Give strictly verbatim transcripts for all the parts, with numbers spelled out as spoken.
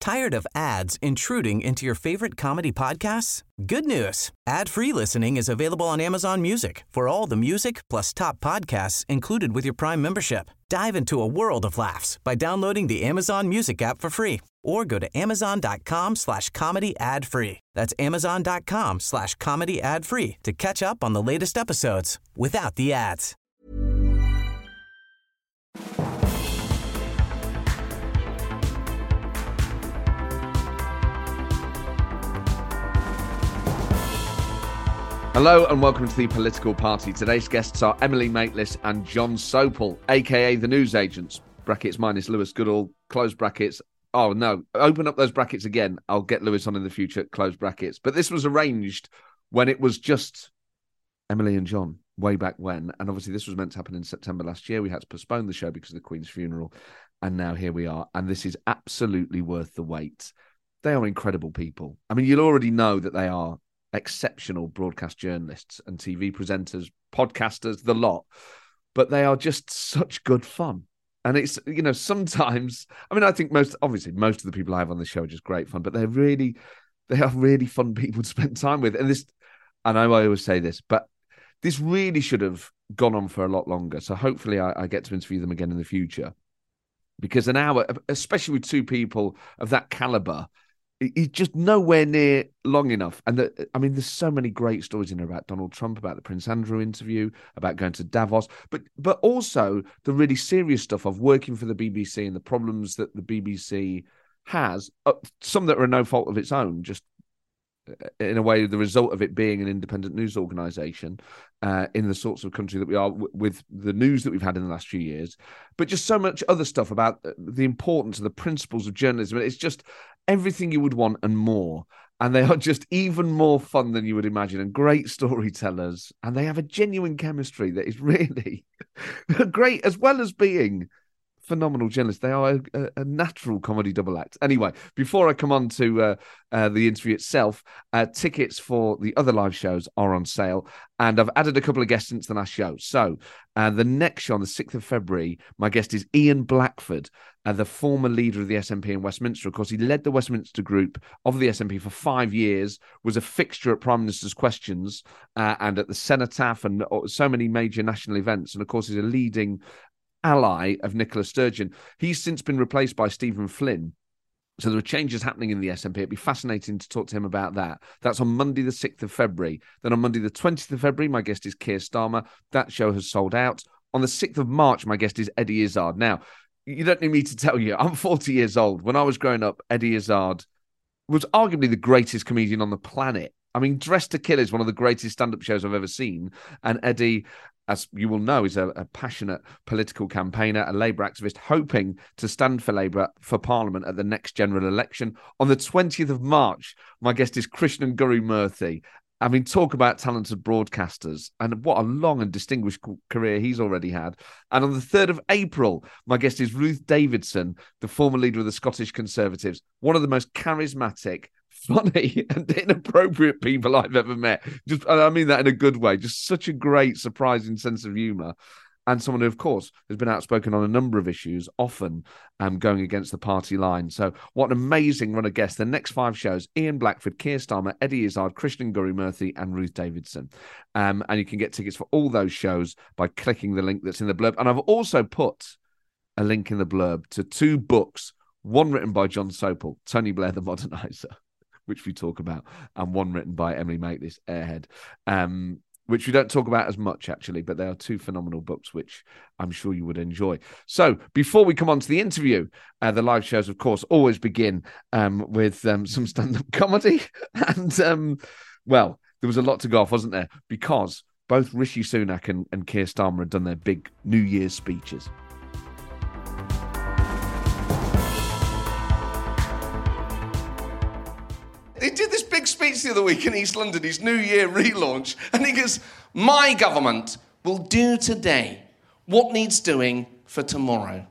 Tired of ads intruding into your favorite comedy podcasts? Good news. Ad-free listening is available on Amazon Music for all the music plus top podcasts included with your Prime membership. Dive into a world of laughs by downloading the Amazon Music app for free or go to amazon.com slash comedy ad free. That's amazon.com slash comedy ad free to catch up on the latest episodes without the ads. Hello and welcome to The Political Party. Today's guests are Emily Maitlis and Jon Sopel, a k a the Newsagents. Brackets minus Lewis Goodall, close brackets. Oh, no, open up those brackets again. I'll get Lewis on in the future, close brackets. But this was arranged when it was just Emily and Jon, way back when. And obviously this was meant to happen in September last year. We had to postpone the show because of the Queen's funeral. And now here we are. And this is absolutely worth the wait. They are incredible people. I mean, you'll already know that they are exceptional broadcast journalists and T V presenters, podcasters, the lot. But they are just such good fun. And it's, you know, sometimes, I mean, I think most, obviously, most of the people I have on the show are just great fun, but they're really, they are really fun people to spend time with. And this, I know I always say this, but this really should have gone on for a lot longer. So hopefully I, I get to interview them again in the future. Because an hour, especially with two people of that caliber, it's just nowhere near long enough. And the, I mean, there's so many great stories in there about Donald Trump, about the Prince Andrew interview, about going to Davos, but but also the really serious stuff of working for the B B C and the problems that the B B C has, uh, some that are no fault of its own, just in a way, the result of it being an independent news organisation uh, in the sorts of country that we are w- with the news that we've had in the last few years, but just so much other stuff about the importance of the principles of journalism. It's just everything you would want and more. And they are just even more fun than you would imagine and great storytellers. And they have a genuine chemistry that is really great, as well as being phenomenal journalists. They are a, a natural comedy double act. Anyway, before I come on to uh, uh, the interview itself, uh, tickets for the other live shows are on sale, and I've added a couple of guests since the last show. So uh, the next show on the sixth of February, my guest is Ian Blackford, uh, the former leader of the S N P in Westminster. Of course, he led the Westminster group of the S N P for five years, was a fixture at Prime Minister's Questions uh, and at the Cenotaph and so many major national events. And of course, he's a leading ally of Nicola Sturgeon. He's since been replaced by Stephen Flynn. So there are changes happening in the S N P. It'd be fascinating to talk to him about that. That's on Monday, the sixth of February. Then on Monday, the twentieth of February, my guest is Keir Starmer. That show has sold out. On the sixth of March, my guest is Eddie Izzard. Now, you don't need me to tell you, I'm forty years old. When I was growing up, Eddie Izzard was arguably the greatest comedian on the planet. I mean, Dressed to Kill is one of the greatest stand-up shows I've ever seen. And Eddie, as you will know, is a, a passionate political campaigner, a Labour activist, hoping to stand for Labour for Parliament at the next general election. On the twentieth of March, my guest is Krishnan Guru-Murthy. I mean, talk about talented broadcasters, and what a long and distinguished career he's already had. And on the third of April, my guest is Ruth Davidson, the former leader of the Scottish Conservatives, one of the most charismatic, funny and inappropriate people I've ever met. Just, I mean that in a good way. Just such a great, surprising sense of humour. And someone who, of course, has been outspoken on a number of issues, often um, going against the party line. So what an amazing run of guests. The next five shows, Ian Blackford, Keir Starmer, Eddie Izzard, Krishnan Guru-Murthy and Ruth Davidson. Um, and you can get tickets for all those shows by clicking the link that's in the blurb. And I've also put a link in the blurb to two books, one written by Jon Sopel, Tony Blair the Moderniser, which we talk about, and one written by Emily Maitlis, Airhead, um, which we don't talk about as much, actually, but they are two phenomenal books, which I'm sure you would enjoy. So before we come on to the interview, uh, the live shows, of course, always begin um, with um, some stand-up comedy. And, um, well, there was a lot to go off, wasn't there? Because both Rishi Sunak and, and Keir Starmer had done their big New Year's speeches. He did this big speech the other week in East London, his New Year relaunch, and he goes, my government will do today what needs doing for tomorrow.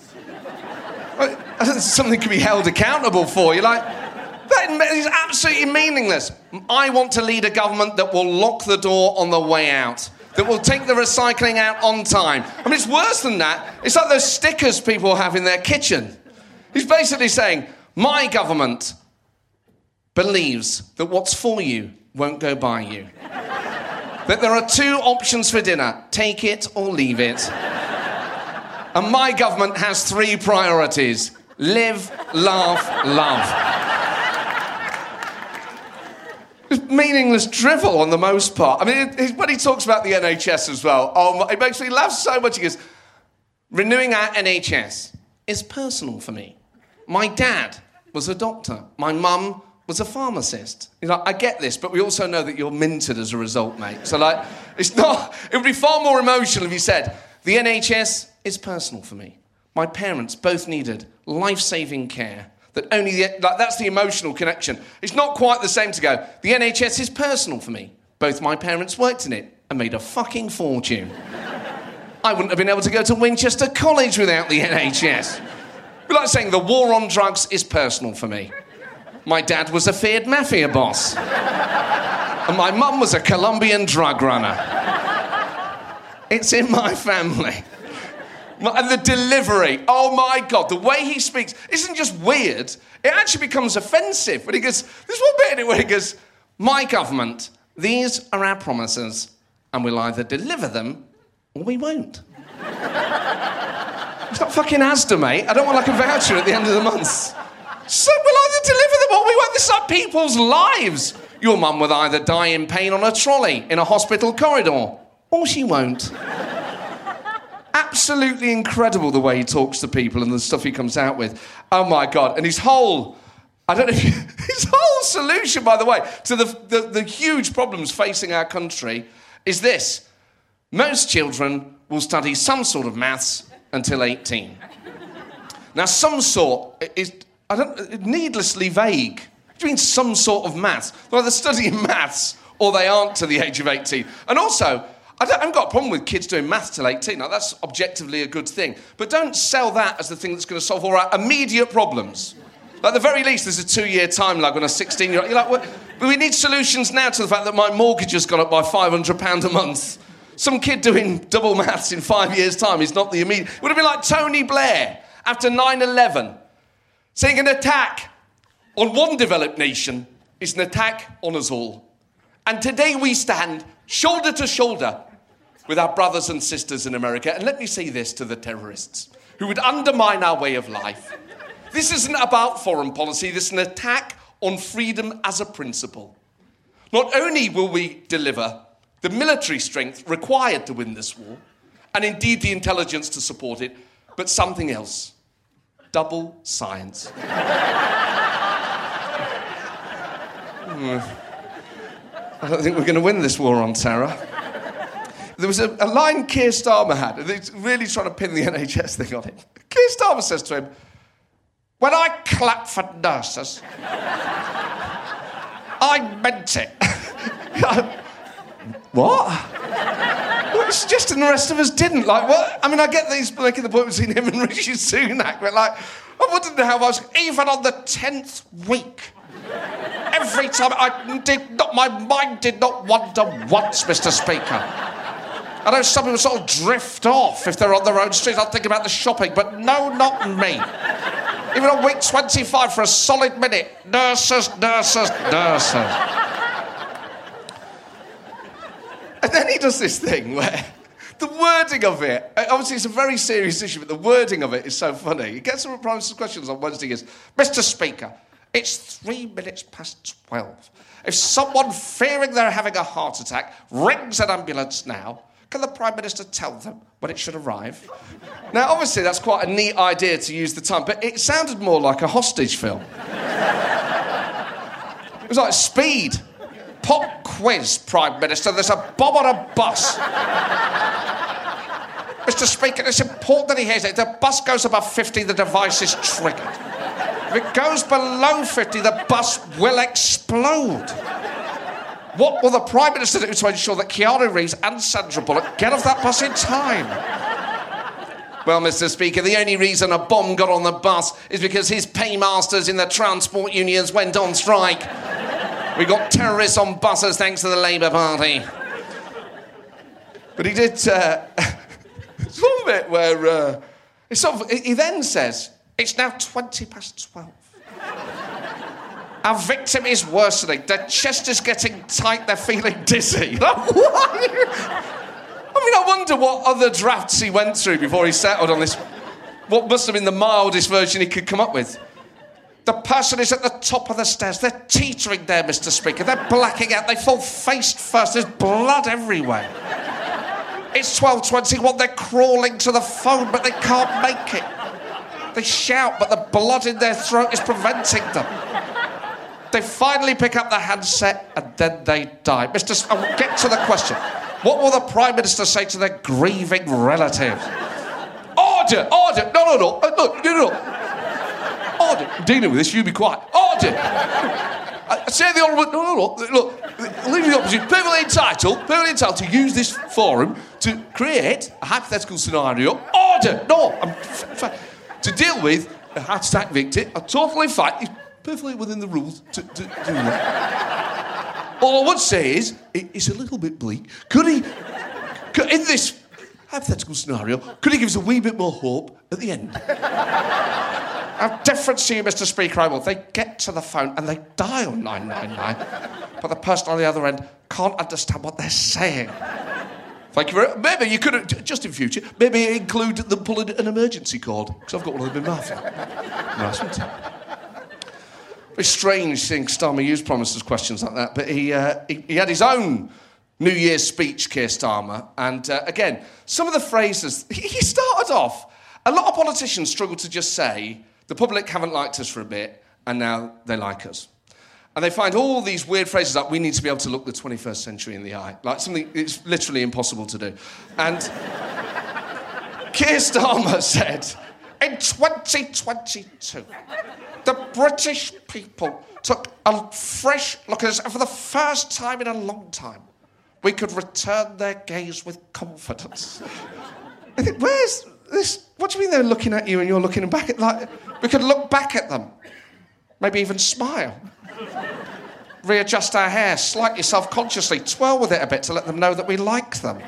Something can be held accountable for. You're like, that is absolutely meaningless. I want to lead a government that will lock the door on the way out, that will take the recycling out on time. I mean, it's worse than that. It's like those stickers people have in their kitchen. He's basically saying, My government believes that what's for you won't go by you. That there are two options for dinner, take it or leave it. And my government has three priorities. Live, laugh, love. It's meaningless drivel on the most part. I mean, it, it, when he talks about the N H S as well, oh, it makes me laugh so much. He goes, renewing our N H S is personal for me. My dad was a doctor. My mum was a pharmacist. He's like, I get this, but we also know that you're minted as a result, mate. So, like, it's not... It would be far more emotional if you said, the N H S is personal for me. My parents both needed life-saving care. That only the... Like, that's the emotional connection. It's not quite the same to go, the N H S is personal for me. Both my parents worked in it and made a fucking fortune. I wouldn't have been able to go to Winchester College without the N H S. It'd be like saying the war on drugs is personal for me. My dad was a feared mafia boss. And my mum was a Colombian drug runner. It's in my family. And the delivery, oh my God, the way he speaks isn't just weird, it actually becomes offensive. When he goes, there's one bit in it where he goes, my government, these are our promises, and we'll either deliver them or we won't. It's not fucking Asda, mate. I don't want like a voucher at the end of the month. So we'll either deliver them or we won't. This is like people's lives. Your mum will either die in pain on a trolley in a hospital corridor, or she won't. Absolutely incredible the way he talks to people and the stuff he comes out with. Oh my God. And his whole, I don't know if you, his whole solution, by the way, to the, the, the huge problems facing our country is this. Most children will study some sort of maths until eighteen. Now, some sort is, I don't, needlessly vague. What do you mean some sort of maths? They're either studying maths or they aren't to the age of eighteen. And also, I, don't, I haven't got a problem with kids doing maths till eighteen. Now, that's objectively a good thing. But don't sell that as the thing that's going to solve all our immediate problems. Like, at the very least, there's a two-year time lag on a sixteen-year-old. You're like, well, we need solutions now to the fact that my mortgage has gone up by five hundred pounds a month. Some kid doing double maths in five years' time is not the immediate... It would have been like Tony Blair after nine eleven, saying an attack on one developed nation is an attack on us all. And today we stand shoulder to shoulder with our brothers and sisters in America. And let me say this to the terrorists who would undermine our way of life. This isn't about foreign policy. This is an attack on freedom as a principle. Not only will we deliver the military strength required to win this war, and indeed the intelligence to support it, but something else. Double science. I don't think we're going to win this war on terror. There was a, a line Keir Starmer had, and he's really trying to pin the N H S thing on it. Keir Starmer says to him, when I clap for nurses, I meant it. What? Well, it's suggesting the rest of us didn't. Like, what? I mean, I get these making the point between him and Rishi Sunak, but like, I wouldn't know how I was, even on the tenth week. Every time I did not, my mind did not wander once, Mister Speaker. I know some people sort of drift off if they're on their own street. I'll think about the shopping, but no, not me. Even on week twenty-five for a solid minute. Nurses, nurses, nurses. And then he does this thing where the wording of it, obviously it's a very serious issue, but the wording of it is so funny. He gets some Prime Minister's questions on Wednesday. He goes, Mister Speaker, it's three minutes past twelve. If someone fearing they're having a heart attack rings an ambulance now, can the Prime Minister tell them when it should arrive? Now, obviously, that's quite a neat idea to use the time, but it sounded more like a hostage film. It was like Speed. Pop quiz, Prime Minister. There's a bomb on a bus. Mister Speaker, it's important that he hears it. If the bus goes above fifty, the device is triggered. If it goes below fifty, the bus will explode. What will the Prime Minister do to ensure that Keanu Reeves and Sandra Bullock get off that bus in time? Well, Mister Speaker, the only reason a bomb got on the bus is because his paymasters in the transport unions went on strike. We got terrorists on buses thanks to the Labour Party. But he did... Uh, there's one bit where... Uh, it's sort of, he then says, it's now twenty past twelve. Our victim is worsening. Their chest is getting tight. They're feeling dizzy. Like, what? I mean, I wonder what other drafts he went through before he settled on this. What must have been the mildest version he could come up with. The person is at the top of the stairs. They're teetering there, Mister Speaker. They're blacking out. They fall face first. There's blood everywhere. It's twelve twenty-one. They're crawling to the phone, but they can't make it. They shout, but the blood in their throat is preventing them. They finally pick up the handset, and then they die. Mister S- I'll get to the question. What will the Prime Minister say to their grieving relatives? Order! Order! No, no, no. Uh, look, no, no, no. Order. I'm dealing with this, you be quiet. Order! I say the honourable... No, no, no. Look, leave the opposition. Perfectly entitled, perfectly entitled to use this forum to create a hypothetical scenario. Order! No, I'm... F- f- to deal with a heart attack victim, I'm totally fine. It's perfectly within the rules to, to do that. All I would say is, it, it's a little bit bleak. Could he... Could, in this hypothetical scenario, could he give us a wee bit more hope at the end? I've deference to you, Mister Speaker, I will. They get to the phone and they dial nine nine nine, but the person on the other end can't understand what they're saying. Thank you very much. Maybe you could, just in future, maybe include them pulling an emergency cord, because I've got one of them in my phone. Nice one, Tim. Very strange seeing Starmer use promises questions like that, but he, uh, he, he had his own New Year's speech, Keir Starmer, and uh, again, some of the phrases, he, he started off, a lot of politicians struggle to just say, the public haven't liked us for a bit, and now they like us. And they find all these weird phrases like, we need to be able to look the twenty-first century in the eye. Like something it's literally impossible to do. And Keir Starmer said, in twenty twenty-two, the British people took a fresh look at us, and for the first time in a long time, we could return their gaze with confidence. I think, where's this? What do you mean they're looking at you and you're looking back at, like, we could look back at them. Maybe even smile. Readjust our hair slightly self-consciously, twirl with it a bit to let them know that we like them.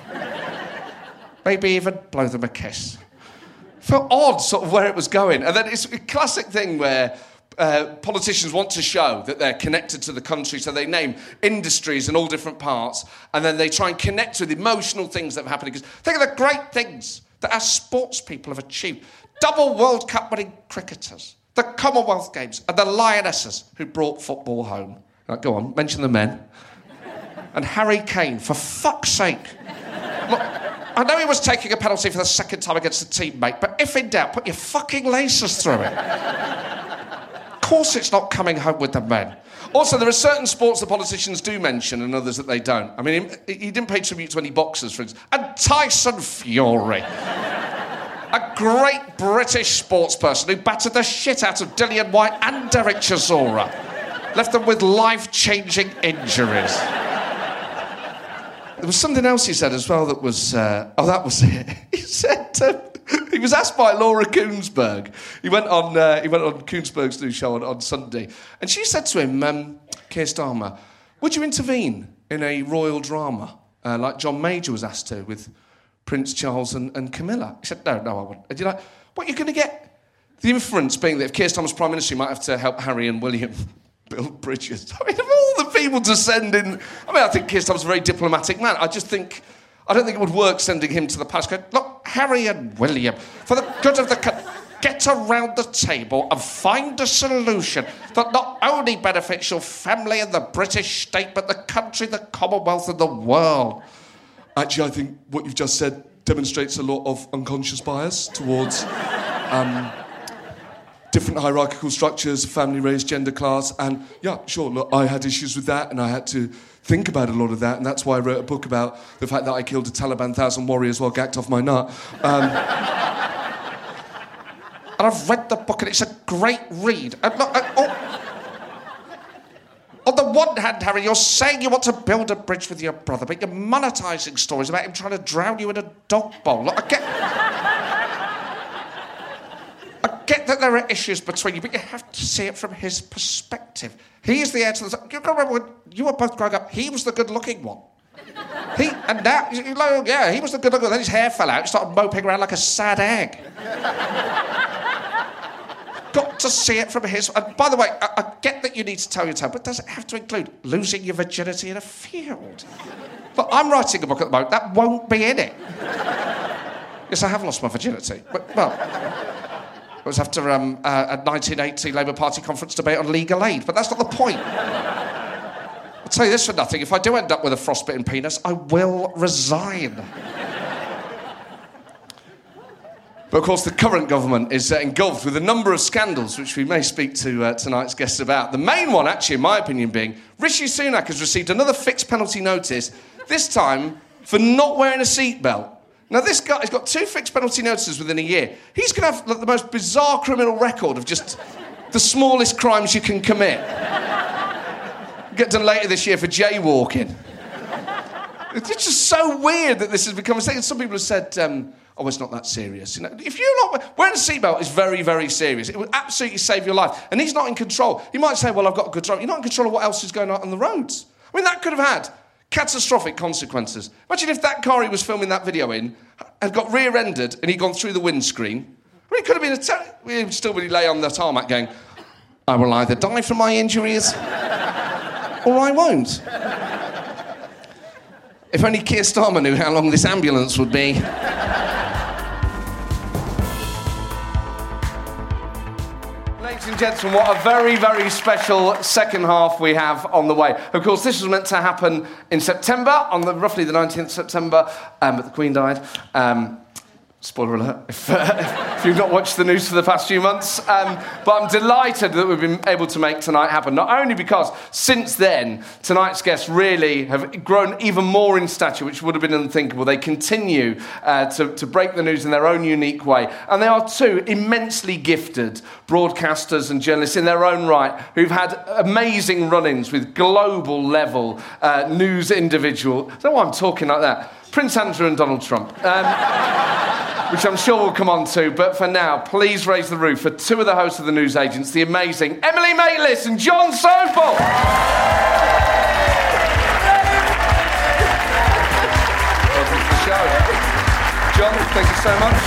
Maybe even blow them a kiss. Felt odd, sort of, where it was going. And then it's a classic thing where uh, politicians want to show that they're connected to the country, so they name industries in all different parts, and then they try and connect with emotional things that have happened. Because think of the great things that our sports people have achieved. Double World Cup winning cricketers, the Commonwealth Games, and the Lionesses who brought football home. Right, go on, mention the men. And Harry Kane, for fuck's sake. Look, I know he was taking a penalty for the second time against a teammate, but if in doubt, put your fucking laces through it. Of course it's not coming home with the men. Also, there are certain sports that politicians do mention and others that they don't. I mean, he, he didn't pay tribute to any boxers, for instance. And Tyson Fury. A great British sports person who battered the shit out of Dillian White and Derek Chisora. Left them with life-changing injuries. There was something else he said as well that was... Uh, oh, that was it. He said... Uh, he was asked by Laura Koonsberg. He went on uh, He went on Koonsberg's new show on, on Sunday. And she said to him, um, Keir Starmer, would you intervene in a royal drama uh, like John Major was asked to with Prince Charles and, and Camilla? He said, no, no, I wouldn't. And you're like, what, you're going to get? The inference being that if Keir Starmer's Prime Minister, he might have to help Harry and William build bridges. I mean, of all the people to send in... I mean, I think Keir Starmer's a very diplomatic man. I just think... I don't think it would work sending him to the palace going, look, Harry and William, for the good of the country, get around the table and find a solution that not only benefits your family and the British state, but the country, the Commonwealth and the world. Actually, I think what you've just said demonstrates a lot of unconscious bias towards um, different hierarchical structures, family, race, gender, class, and yeah, sure, look, I had issues with that and I had to think about a lot of that, and that's why I wrote a book about the fact that I killed a Taliban thousand warriors while gacked off my nut. Um, and I've read the book, and it's a great read. And look, I, oh, on the one hand, Harry, you're saying you want to build a bridge with your brother, but you're monetising stories about him trying to drown you in a dog bowl. Look, I get... I get that there are issues between you, but you have to see it from his perspective. He is the heir to the... You can remember when you were both growing up, he was the good-looking one. He... And now... Yeah, he was the good-looking one. Then his hair fell out. He started moping around like a sad egg. Got to see it from his... And by the way, I, I get that you need to tell your tale, but does it have to include losing your virginity in a field? But I'm writing a book at the moment. That won't be in it. Yes, I have lost my virginity. But, well, it was after um, uh, a nineteen eighty Labour Party conference debate on legal aid, but that's not the point. I'll tell you this for nothing. If I do end up with a frostbitten penis, I will resign. But, of course, the current government is uh, engulfed with a number of scandals, which we may speak to uh, tonight's guests about. The main one, actually, in my opinion, being Rishi Sunak has received another fixed penalty notice, this time for not wearing a seatbelt. Now, this guy has got two fixed penalty notices within a year. He's going to have like, the most bizarre criminal record of just the smallest crimes you can commit. Get done later this year for jaywalking. It's just so weird that this has become a thing. Some people have said... Um, Oh, it's not that serious. You know, if you're not wearing a seatbelt is very, very serious. It would absolutely save your life. And he's not in control. He might say, "Well, I've got control." You're not in control of what else is going on on the roads. I mean, that could have had catastrophic consequences. Imagine if that car he was filming that video in had got rear-ended and he'd gone through the windscreen. I mean, it could have been a ter- he'd still really lay on the tarmac going, "I will either die from my injuries or I won't." If only Keir Starmer knew how long this ambulance would be. Ladies and gentlemen, what a very, very special second half we have on the way. Of course, this was meant to happen in September, on the, roughly the nineteenth of September, um, but the Queen died. Um, spoiler alert, if, uh, if you've not watched the news for the past few months. Um, but I'm delighted that we've been able to make tonight happen, not only because since then, tonight's guests really have grown even more in stature, which would have been unthinkable. They continue uh, to, to break the news in their own unique way. And they are two immensely gifted broadcasters and journalists in their own right who've had amazing run-ins with global level uh, news individuals. I don't know why I'm talking like that. Prince Andrew and Donald Trump. Um, which I'm sure we'll come on to. But for now, please raise the roof for two of the hosts of the news agents, the amazing Emily Maitlis and Jon Sopel. Welcome to the show. Jon, thank you so much.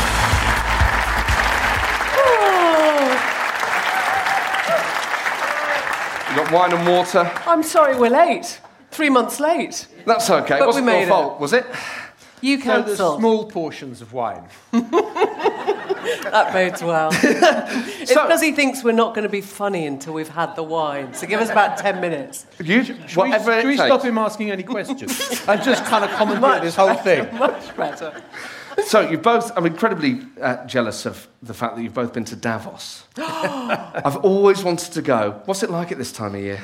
You got wine and water? I'm sorry we're late. Three months late. That's okay. But Wasn't we made your fault, it. was it? You So cancel. there's small portions of wine. That bodes well. It's So- because he thinks we're not going to be funny until we've had the wine. So give us about ten minutes. You, Should we, whatever should it we takes. stop him asking any questions and just kind of commentate this whole thing? Much better. So you both, I'm incredibly uh, jealous of the fact that you've both been to Davos. I've always wanted to go. What's it like at this time of year?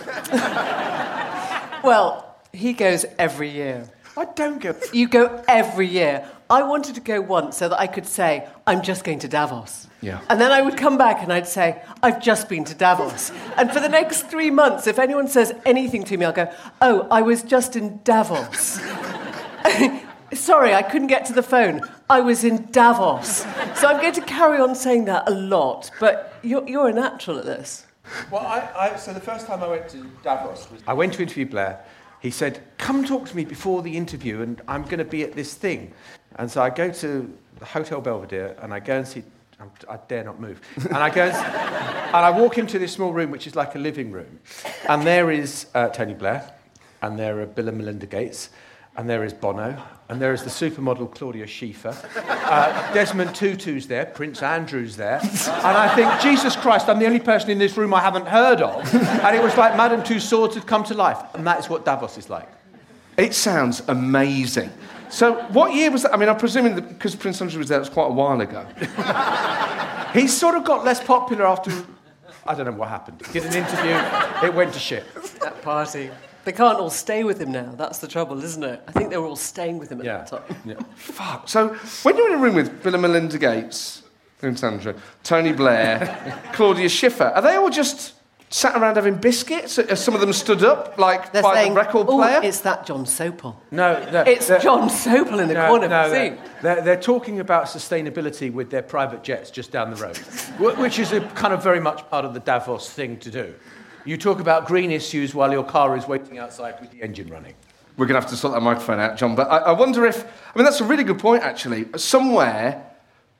Well, he goes every year. I don't go... You go every year. I wanted to go once so that I could say, I'm just going to Davos. Yeah. And then I would come back and I'd say, I've just been to Davos. And for the next three months, if anyone says anything to me, I'll go, oh, I was just in Davos. Sorry, I couldn't get to the phone. I was in Davos. So I'm going to carry on saying that a lot, but you're, you're a natural at this. Well, I, I, so the first time I went to Davos, was, I went to interview Blair. He said, come talk to me before the interview and I'm going to be at this thing. And so I go to the Hotel Belvedere and I go and see... I dare not move. And I go and, and I walk into this small room, which is like a living room. And there is uh, Tony Blair, and there are Bill and Melinda Gates, and there is Bono, and there is the supermodel Claudia Schiffer. Uh, Desmond Tutu's there, Prince Andrew's there. And I think, Jesus Christ, I'm the only person in this room I haven't heard of. And it was like Madame Tussauds had come to life. And that is what Davos is like. It sounds amazing. So what year was that? I mean, I'm presuming that because Prince Andrew was there, it was quite a while ago. He sort of got less popular after... I don't know what happened. He did an interview, it went to shit. That party. They can't all stay with him now. That's the trouble, isn't it? I think they were all staying with him at Yeah. the time. Yeah. Fuck. So when you're in a room with Bill and Melinda Gates, Prince Andrew, Tony Blair, Claudia Schiffer, are they all just sat around having biscuits? Are some of them stood up, like, They're by saying, the record oh, player? it's that Jon Sopel. No, no. It's they're- Jon Sopel in the no, corner no, of the they're, scene. they're, they're talking about sustainability with their private jets just down the road, wh- which is a kind of very much part of the Davos thing to do. You talk about green issues while your car is waiting outside with the engine running. We're going to have to sort that microphone out, John. But I, I wonder if... I mean, that's a really good point, actually. Somewhere,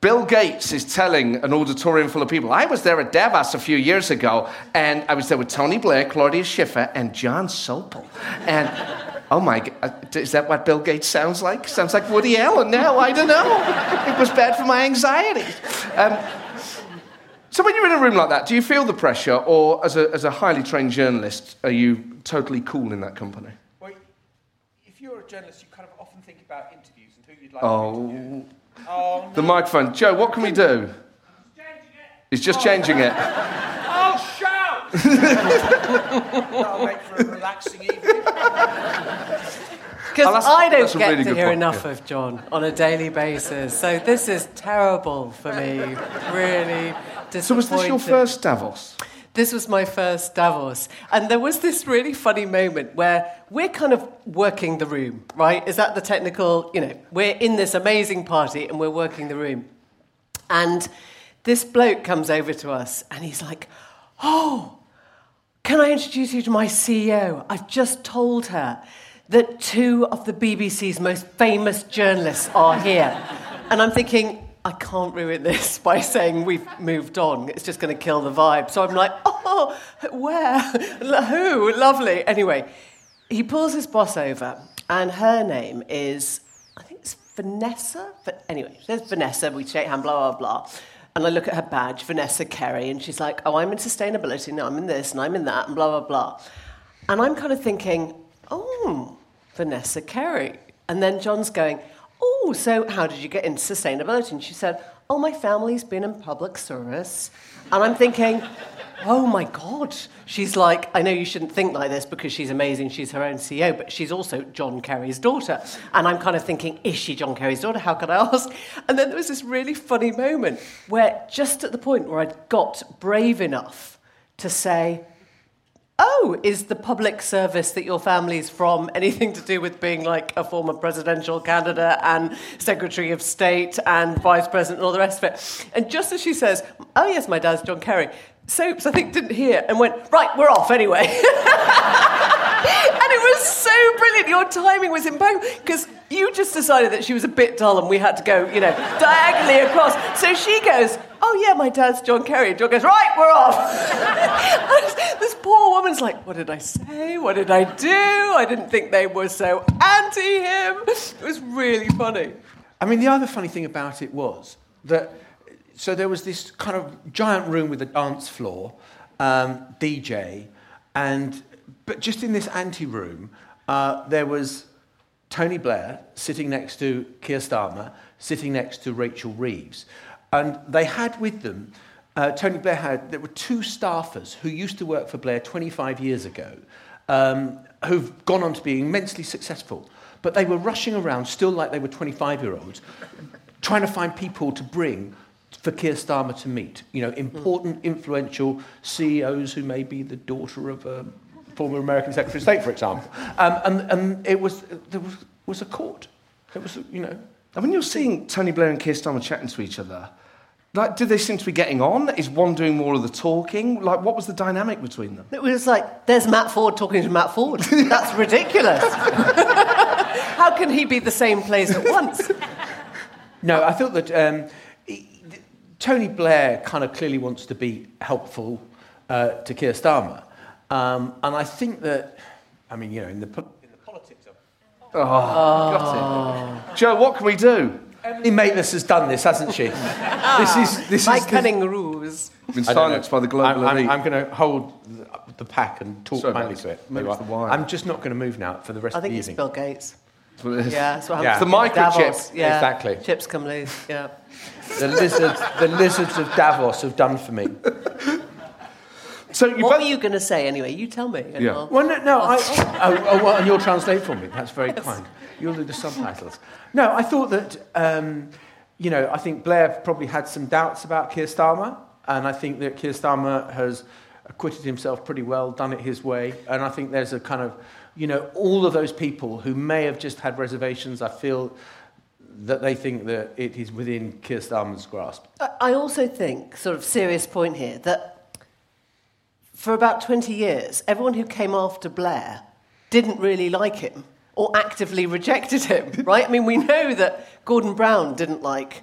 Bill Gates is telling an auditorium full of people, I was there at Davos a few years ago, and I was there with Tony Blair, Claudia Schiffer, and John Sopel. And, oh my God, is that what Bill Gates sounds like? Sounds like Woody Allen now, I don't know. It was bad for my anxiety. Um, so when you're in a room like that, do you feel the pressure, or as a, as a highly trained journalist, are you totally cool in that company? Well, if you're a journalist, you kind of often think about interviews and who you'd like Oh. to interview. Oh, no. The microphone. Joe, what can we do? He's just changing it. I'll shout! That'll make for a relaxing evening. Because Oh, that's- I don't that's a get really to good hear point, enough yeah. of John on a daily basis. So this is terrible for me. Really disappointing. So was this your first Davos? This was my first Davos. And there was this really funny moment where we're kind of working the room, right? Is that the technical, you know, we're in this amazing party and we're working the room. And this bloke comes over to us and he's like, oh, can I introduce you to my C E O? I've just told her that two of the B B C's most famous journalists are here. And I'm thinking, I can't ruin this by saying we've moved on. It's just going to kill the vibe. So I'm like, oh, where? Who? Lovely. Anyway, he pulls his boss over, and her name is, I think it's Vanessa. But anyway, there's Vanessa. We shake hand, blah, blah, blah. And I look at her badge, Vanessa Kerry, and she's like, oh, I'm in sustainability, and I'm in this, and I'm in that, and blah, blah, blah. And I'm kind of thinking, oh, Vanessa Kerry. And then John's going, oh, so how did you get into sustainability? And she said, oh, my family's been in public service. And I'm thinking, oh, my God. She's like, I know you shouldn't think like this because she's amazing. She's her own C E O, but she's also John Kerry's daughter. And I'm kind of thinking, is she John Kerry's daughter? How could I ask? And then there was this really funny moment where just at the point where I'd got brave enough to say, oh, is the public service that your family's from anything to do with being like a former presidential candidate and Secretary of State and Vice President and all the rest of it? And just as she says, oh, yes, my dad's John Kerry, Soaps, I think, didn't hear and went, right, we're off anyway. And it was so brilliant. Your timing was impeccable because you just decided that she was a bit dull and we had to go, you know, diagonally across. So she goes, oh, yeah, my dad's John Kerry. And John goes, right, we're off. This poor woman's like, what did I say? What did I do? I didn't think they were so anti him. It was really funny. I mean, the other funny thing about it was that, so there was this kind of giant room with a dance floor, um, D J, and but just in this ante-room, uh, there was Tony Blair sitting next to Keir Starmer, sitting next to Rachel Reeves. And they had with them, uh, Tony Blair had, there were two staffers who used to work for Blair twenty-five years ago, um, who've gone on to be immensely successful. But they were rushing around, still like they were twenty-five-year-olds, trying to find people to bring for Keir Starmer to meet. You know, important, influential C E Os who may be the daughter of a former American Secretary of State, for example. Um, and, and it was, there was, was a court. It was, you know... And when you're seeing Tony Blair and Keir Starmer chatting to each other, like, did they seem to be getting on? Is one doing more of the talking? Like, what was the dynamic between them? It was like, there's Matt Ford talking to Matt Ford. That's ridiculous. How can he be the same place at once? No, I thought that um, he, Tony Blair kind of clearly wants to be helpful uh, to Keir Starmer. Um, and I think that, I mean, you know, in the, po- in the politics of... Oh, got it. Joe, what can we do? Emily Maitlis has done this, hasn't she? This is... This My is cunning ruse. Been I don't silenced know. by the global I'm, elite. I'm, I'm going to hold the, the pack and talk Sorry, kindly mate. to it. Maybe it's the wine. I'm just not going to move now for the rest I of the think it's evening. Bill Gates. That's what it is. Yeah, that's what Yeah. happens. The microchip. Davos, yeah. Exactly. Chips come loose, yeah. The lizards, the lizards of Davos have done for me. So you What both... were you going to say anyway? You tell me. and Yeah. I'll- Well, no, no I, oh, oh, oh, well, and you'll translate for me. That's very kind. You'll do the subtitles. No, I thought that, um, you know, I think Blair probably had some doubts about Keir Starmer, and I think that Keir Starmer has acquitted himself pretty well, done it his way, and I think there's a kind of, you know, all of those people who may have just had reservations, I feel that they think that it is within Keir Starmer's grasp. I I also think, sort of serious point here, that for about twenty years, everyone who came after Blair didn't really like him or actively rejected him, right? I mean, we know that Gordon Brown didn't like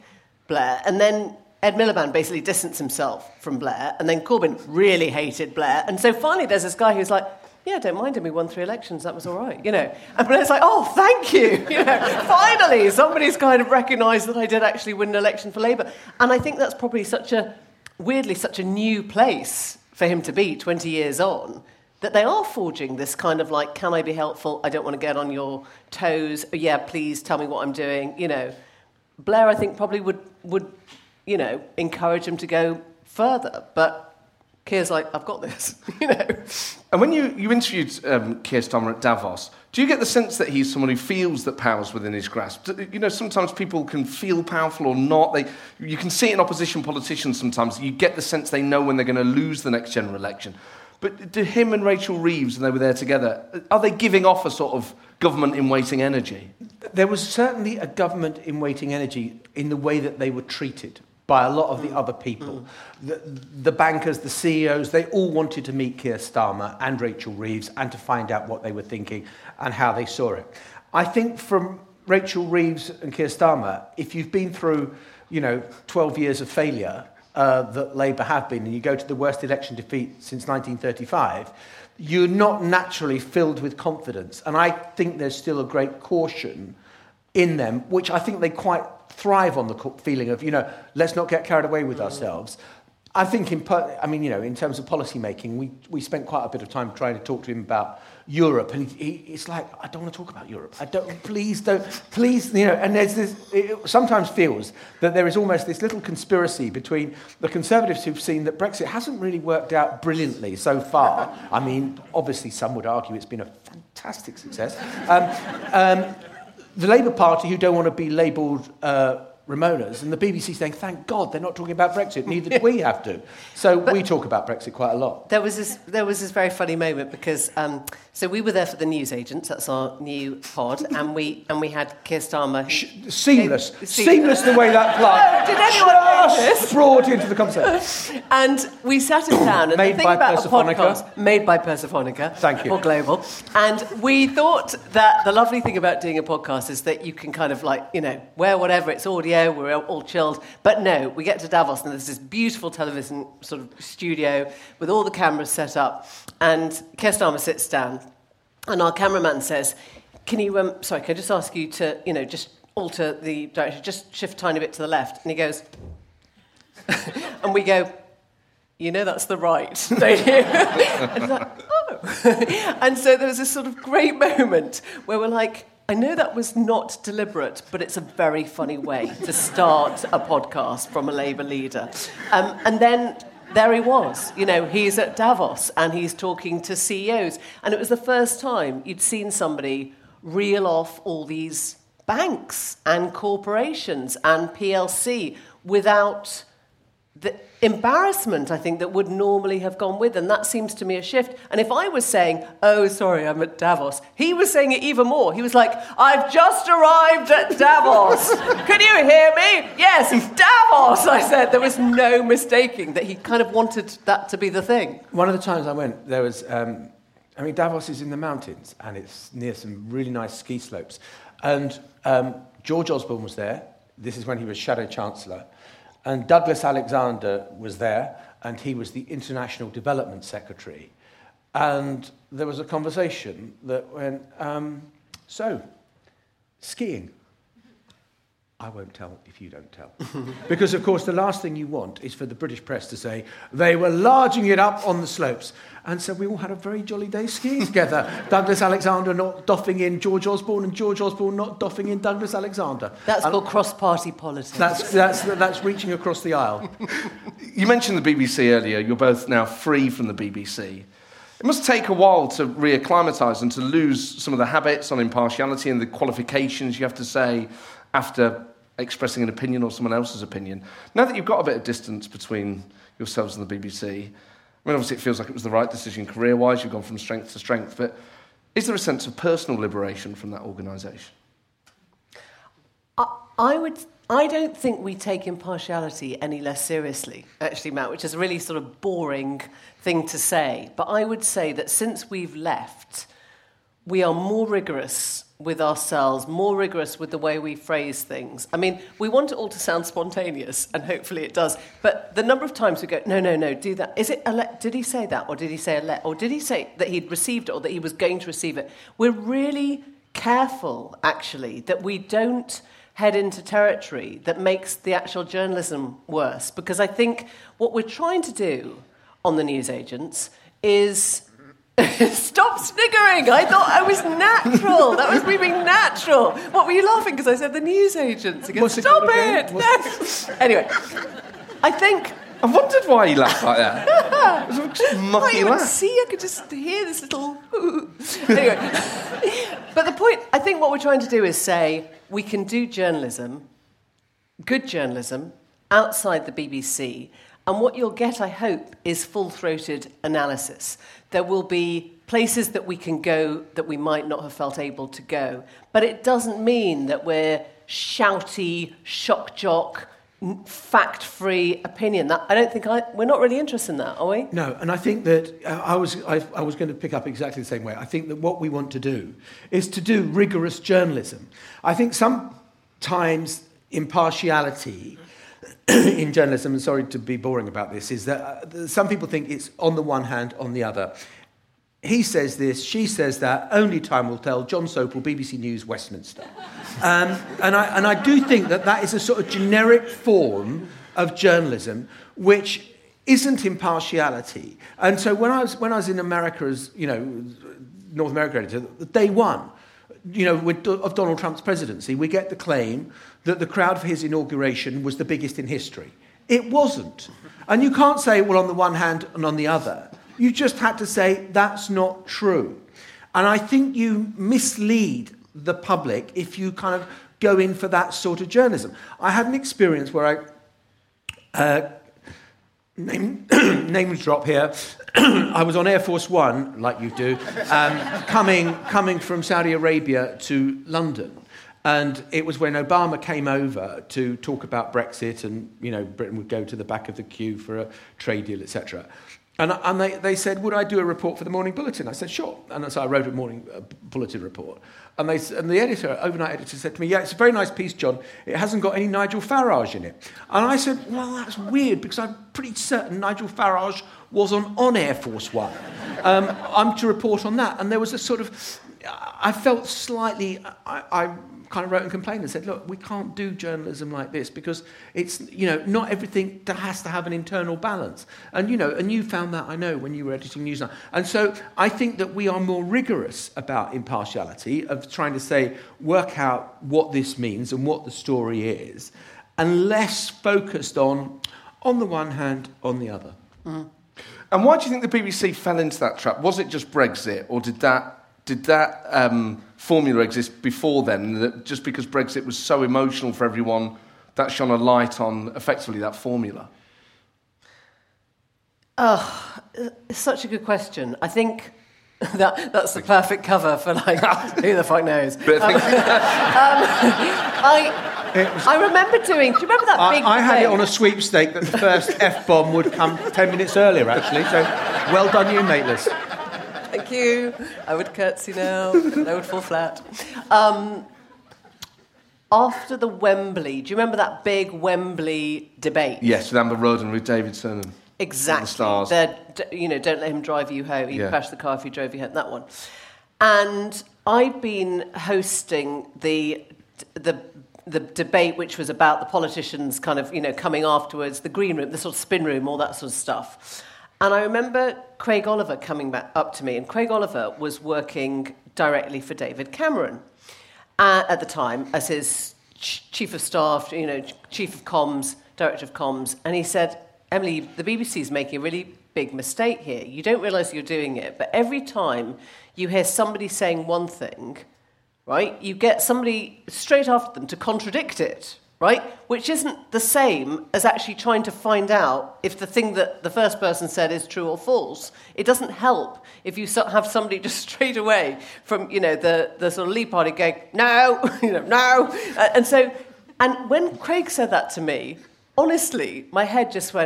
Blair, and then Ed Miliband basically distanced himself from Blair, and then Corbyn really hated Blair, and so finally there's this guy who's like, yeah, don't mind him, we won three elections, that was all right, you know. And Blair's like, oh, thank you, you know, finally somebody's kind of recognised that I did actually win an election for Labour. And I think that's probably such a, weirdly, such a new place for him to be twenty years on, that they are forging this kind of like, can I be helpful, I don't want to get on your toes, oh, yeah, please tell me what I'm doing, you know. Blair, I think, probably would, would, you know, encourage him to go further, but Keir's like, I've got this, you know. And when you, you interviewed um, Keir Starmer at Davos, do you get the sense that he's someone who feels that power's within his grasp? You know, sometimes people can feel powerful or not. They, you can see it in opposition politicians sometimes. You get the sense they know when they're going to lose the next general election. But do him and Rachel Reeves, and they were there together, are they giving off a sort of government-in-waiting energy? There was certainly a government-in-waiting energy in the way that they were treated by a lot of the other people. Mm. The, the bankers, the C E Os, they all wanted to meet Keir Starmer and Rachel Reeves and to find out what they were thinking and how they saw it. I think from Rachel Reeves and Keir Starmer, if you've been through, you know, twelve years of failure uh, that Labour have been, and you go to the worst election defeat since nineteen thirty-five, you're not naturally filled with confidence. And I think there's still a great caution in them, which I think they quite thrive on the feeling of, you know, let's not get carried away with ourselves. I think, in, I mean, you know, in terms of policy making, we, we spent quite a bit of time trying to talk to him about Europe, and he, he, it's like, I don't want to talk about Europe. I don't, please don't, please, you know, and there's this, it sometimes feels that there is almost this little conspiracy between the Conservatives who've seen that Brexit hasn't really worked out brilliantly so far. I mean, obviously some would argue it's been a fantastic success. Um, um, The Labour Party, who don't want to be labelled uh, Ramonas, and the B B C saying, thank God they're not talking about Brexit, neither do we have to. So but we talk about Brexit quite a lot. There was this, there was this very funny moment because, um, so we were there for the Newsagents, that's our new pod, and we and we had Keir Starmer. Who, Sh- seamless, came, seamless the way that flight. Oh, did anyone know this? Brought into the conversation. And we sat him down, and made the thing by about Persephonica. a podcast, made by Persephonica. Thank you. Or Global. And we thought that the lovely thing about doing a podcast is that you can kind of like, you know, wear whatever, it's audio, we're all chilled. But no, we get to Davos, and there's this beautiful television sort of studio with all the cameras set up, and Keir Starmer sits down, and our cameraman says, can you, um, sorry, can I just ask you to, you know, just alter the direction, just shift a tiny bit to the left? And he goes, and we go, you know that's the right, don't you? And he's like, oh. And so there was this sort of great moment where we're like, I know that was not deliberate, but it's a very funny way to start a podcast from a Labour leader. Um, and then there he was, you know, he's at Davos and he's talking to C E Os. And it was the first time you'd seen somebody reel off all these banks and corporations and P L C without the embarrassment, I think, that would normally have gone with. And that seems to me a shift. And if I was saying, oh, sorry, I'm at Davos, he was saying it even more. He was like, I've just arrived at Davos. Can you hear me? Yes, Davos, I said. There was no mistaking that he kind of wanted that to be the thing. One of the times I went, there was, um, I mean, Davos is in the mountains, and it's near some really nice ski slopes. And um, George Osborne was there. This is when he was Shadow Chancellor. And Douglas Alexander was there, and he was the International Development Secretary. And there was a conversation that went, um, so, skiing. I won't tell if you don't tell. Because, of course, the last thing you want is for the British press to say, they were larging it up on the slopes. And so we all had a very jolly day skiing together. Douglas Alexander not doffing in George Osborne, and George Osborne not doffing in Douglas Alexander. That's and called cross-party politics. That's, that's, that's reaching across the aisle. You mentioned the B B C earlier. You're both now free from the B B C. It must take a while to reacclimatise and to lose some of the habits on impartiality and the qualifications you have to say after expressing an opinion or someone else's opinion. Now that you've got a bit of distance between yourselves and the B B C, I mean, obviously it feels like it was the right decision career-wise, you've gone from strength to strength, but is there a sense of personal liberation from that organisation? I, I would... I don't think we take impartiality any less seriously, actually, Matt, which is a really sort of boring thing to say. But I would say that since we've left, we are more rigorous with ourselves, more rigorous with the way we phrase things. I mean, we want it all to sound spontaneous, and hopefully it does. But the number of times we go, no, no, no, do that. Is it, ele- did he say that? Or did he say ele- Or did he say that he'd received it or that he was going to receive it? We're really careful, actually, that we don't head into territory that makes the actual journalism worse. Because I think what we're trying to do on the newsagents is... Stop sniggering! I thought I was natural. That was me being natural. What were you laughing? Because I said the newsagents. Again, stop it! it. No. Anyway, I think... I wondered why you laughed like that. It was a mucky laugh. See, I could just hear this little... Anyway. But the point, I think what we're trying to do is say we can do journalism, good journalism, outside the B B C. And what you'll get, I hope, is full-throated analysis. There will be places that we can go that we might not have felt able to go. But it doesn't mean that we're shouty, shock jock, fact-free opinion. That I don't think I, we're not really interested in that, are we? No, and I think that uh, I was I, I was going to pick up exactly the same way. I think that what we want to do is to do rigorous journalism. I think sometimes impartiality in journalism, and sorry to be boring about this, is that uh, some people think it's on the one hand, on the other. He says this, she says that, only time will tell. John Sopel, B B C News, Westminster. Um, and, I, and I do think that that is a sort of generic form of journalism which isn't impartiality. And so when I was, when I was in America as, you know, North America editor, day one, you know, with, of Donald Trump's presidency, we get the claim that the crowd for his inauguration was the biggest in history. It wasn't. And you can't say, well, on the one hand and on the other. You just had to say, that's not true. And I think you mislead the public if you kind of go in for that sort of journalism. I had an experience where I... Uh, name, names drop here. I was on Air Force One, like you do, um, coming, coming from Saudi Arabia to London. And it was when Obama came over to talk about Brexit and, you know, Britain would go to the back of the queue for a trade deal, et cetera. And, and they, they said, would I do a report for the Morning Bulletin? I said, sure. And so I wrote a Morning uh, Bulletin report. And, they, and the editor, overnight editor, said to me, yeah, it's a very nice piece, John. It hasn't got any Nigel Farage in it. And I said, well, that's weird, because I'm pretty certain Nigel Farage was on, on Air Force One. Um, I'm to report on that. And there was a sort of... I felt slightly... I, I kind of wrote and complained and said, look, we can't do journalism like this because it's, you know, not everything has to have an internal balance. And, you know, and you found that, I know, when you were editing Newsnight. And so I think that we are more rigorous about impartiality, of trying to say, work out what this means and what the story is, and less focused on, on the one hand, on the other. Mm. And why do you think the B B C fell into that trap? Was it just Brexit, or did that did that um, formula exist before then? That just because Brexit was so emotional for everyone, that shone a light on effectively that formula? Oh, it's such a good question. I think that that's the perfect cover for, like, who the fuck knows. Um, um, I, was, I remember doing... Do you remember that I, big I had thing? it on a sweepstake that the first F-bomb would come ten minutes earlier, actually. So, well done you, mateless. Thank you. I would curtsy now. I would fall flat. Um, after the Wembley... Do you remember that big Wembley debate? Yes, with Amber Rudd and Ruth Davidson and... Exactly. The stars. They're, you know, don't let him drive you home. He'd yeah. crash the car if he drove you home. That one. And I'd been hosting the the the debate, which was about the politicians kind of, you know, coming afterwards, the green room, the sort of spin room, all that sort of stuff. And I remember Craig Oliver coming back up to me, and Craig Oliver was working directly for David Cameron uh, at the time as his ch- chief of staff, you know, chief of comms, director of comms, and he said, Emily, the B B C's making a really big mistake here. You don't realise you're doing it, but every time you hear somebody saying one thing, right, you get somebody straight after them to contradict it, right? Which isn't the same as actually trying to find out if the thing that the first person said is true or false. It doesn't help if you have somebody just straight away from, you know, the, the sort of Leave Party going, no, you know, no. And so, and when Craig said that to me, honestly, my head just went,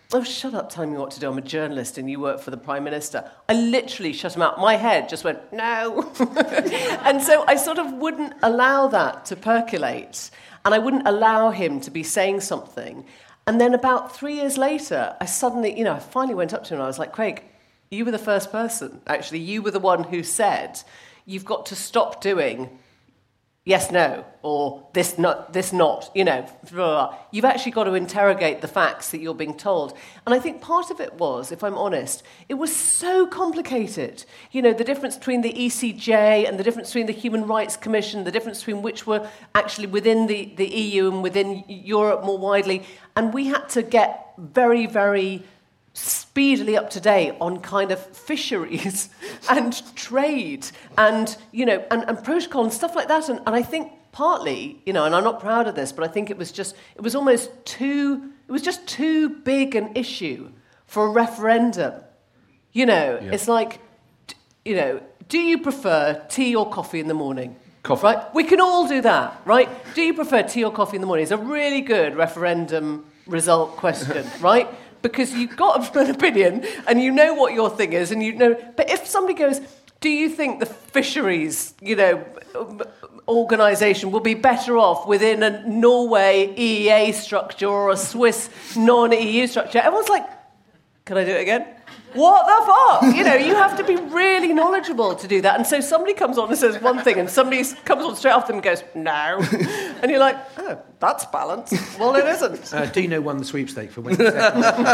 oh, shut up, telling me what to do. I'm a journalist and you work for the Prime Minister. I literally shut him out. My head just went, no. And so I sort of wouldn't allow that to percolate. And I wouldn't allow him to be saying something. And then about three years later, I suddenly, you know, I finally went up to him and I was like, Craig, you were the first person. Actually, you were the one who said, you've got to stop doing yes, no, or this not, this not, you know. Blah, blah. You've actually got to interrogate the facts that you're being told. And I think part of it was, if I'm honest, it was so complicated. You know, the difference between the E C J and the difference between the Human Rights Commission, the difference between which were actually within the, the E U and within Europe more widely. And we had to get very, very speedily up to date on kind of fisheries and trade and, you know, and, and protocol and stuff like that. And, and I think partly, you know, and I'm not proud of this, but I think it was just, it was almost too, it was just too big an issue for a referendum. You know, yeah. It's like, you know, do you prefer tea or coffee in the morning? Coffee. Right? We can all do that, right? Do you prefer tea or coffee in the morning? It's a really good referendum result question, right? Because you've got an opinion and you know what your thing is and you know... But if somebody goes, do you think the fisheries, you know, organisation will be better off within a Norway E E A structure or a Swiss non-E U structure? Everyone's like, can I do it again? What the fuck? You know, you have to be really knowledgeable to do that. And so somebody comes on and says one thing and somebody comes on straight after them and goes, no. And you're like, oh, that's balance. Well, it isn't. Uh, Dino won the sweepstake for winning second.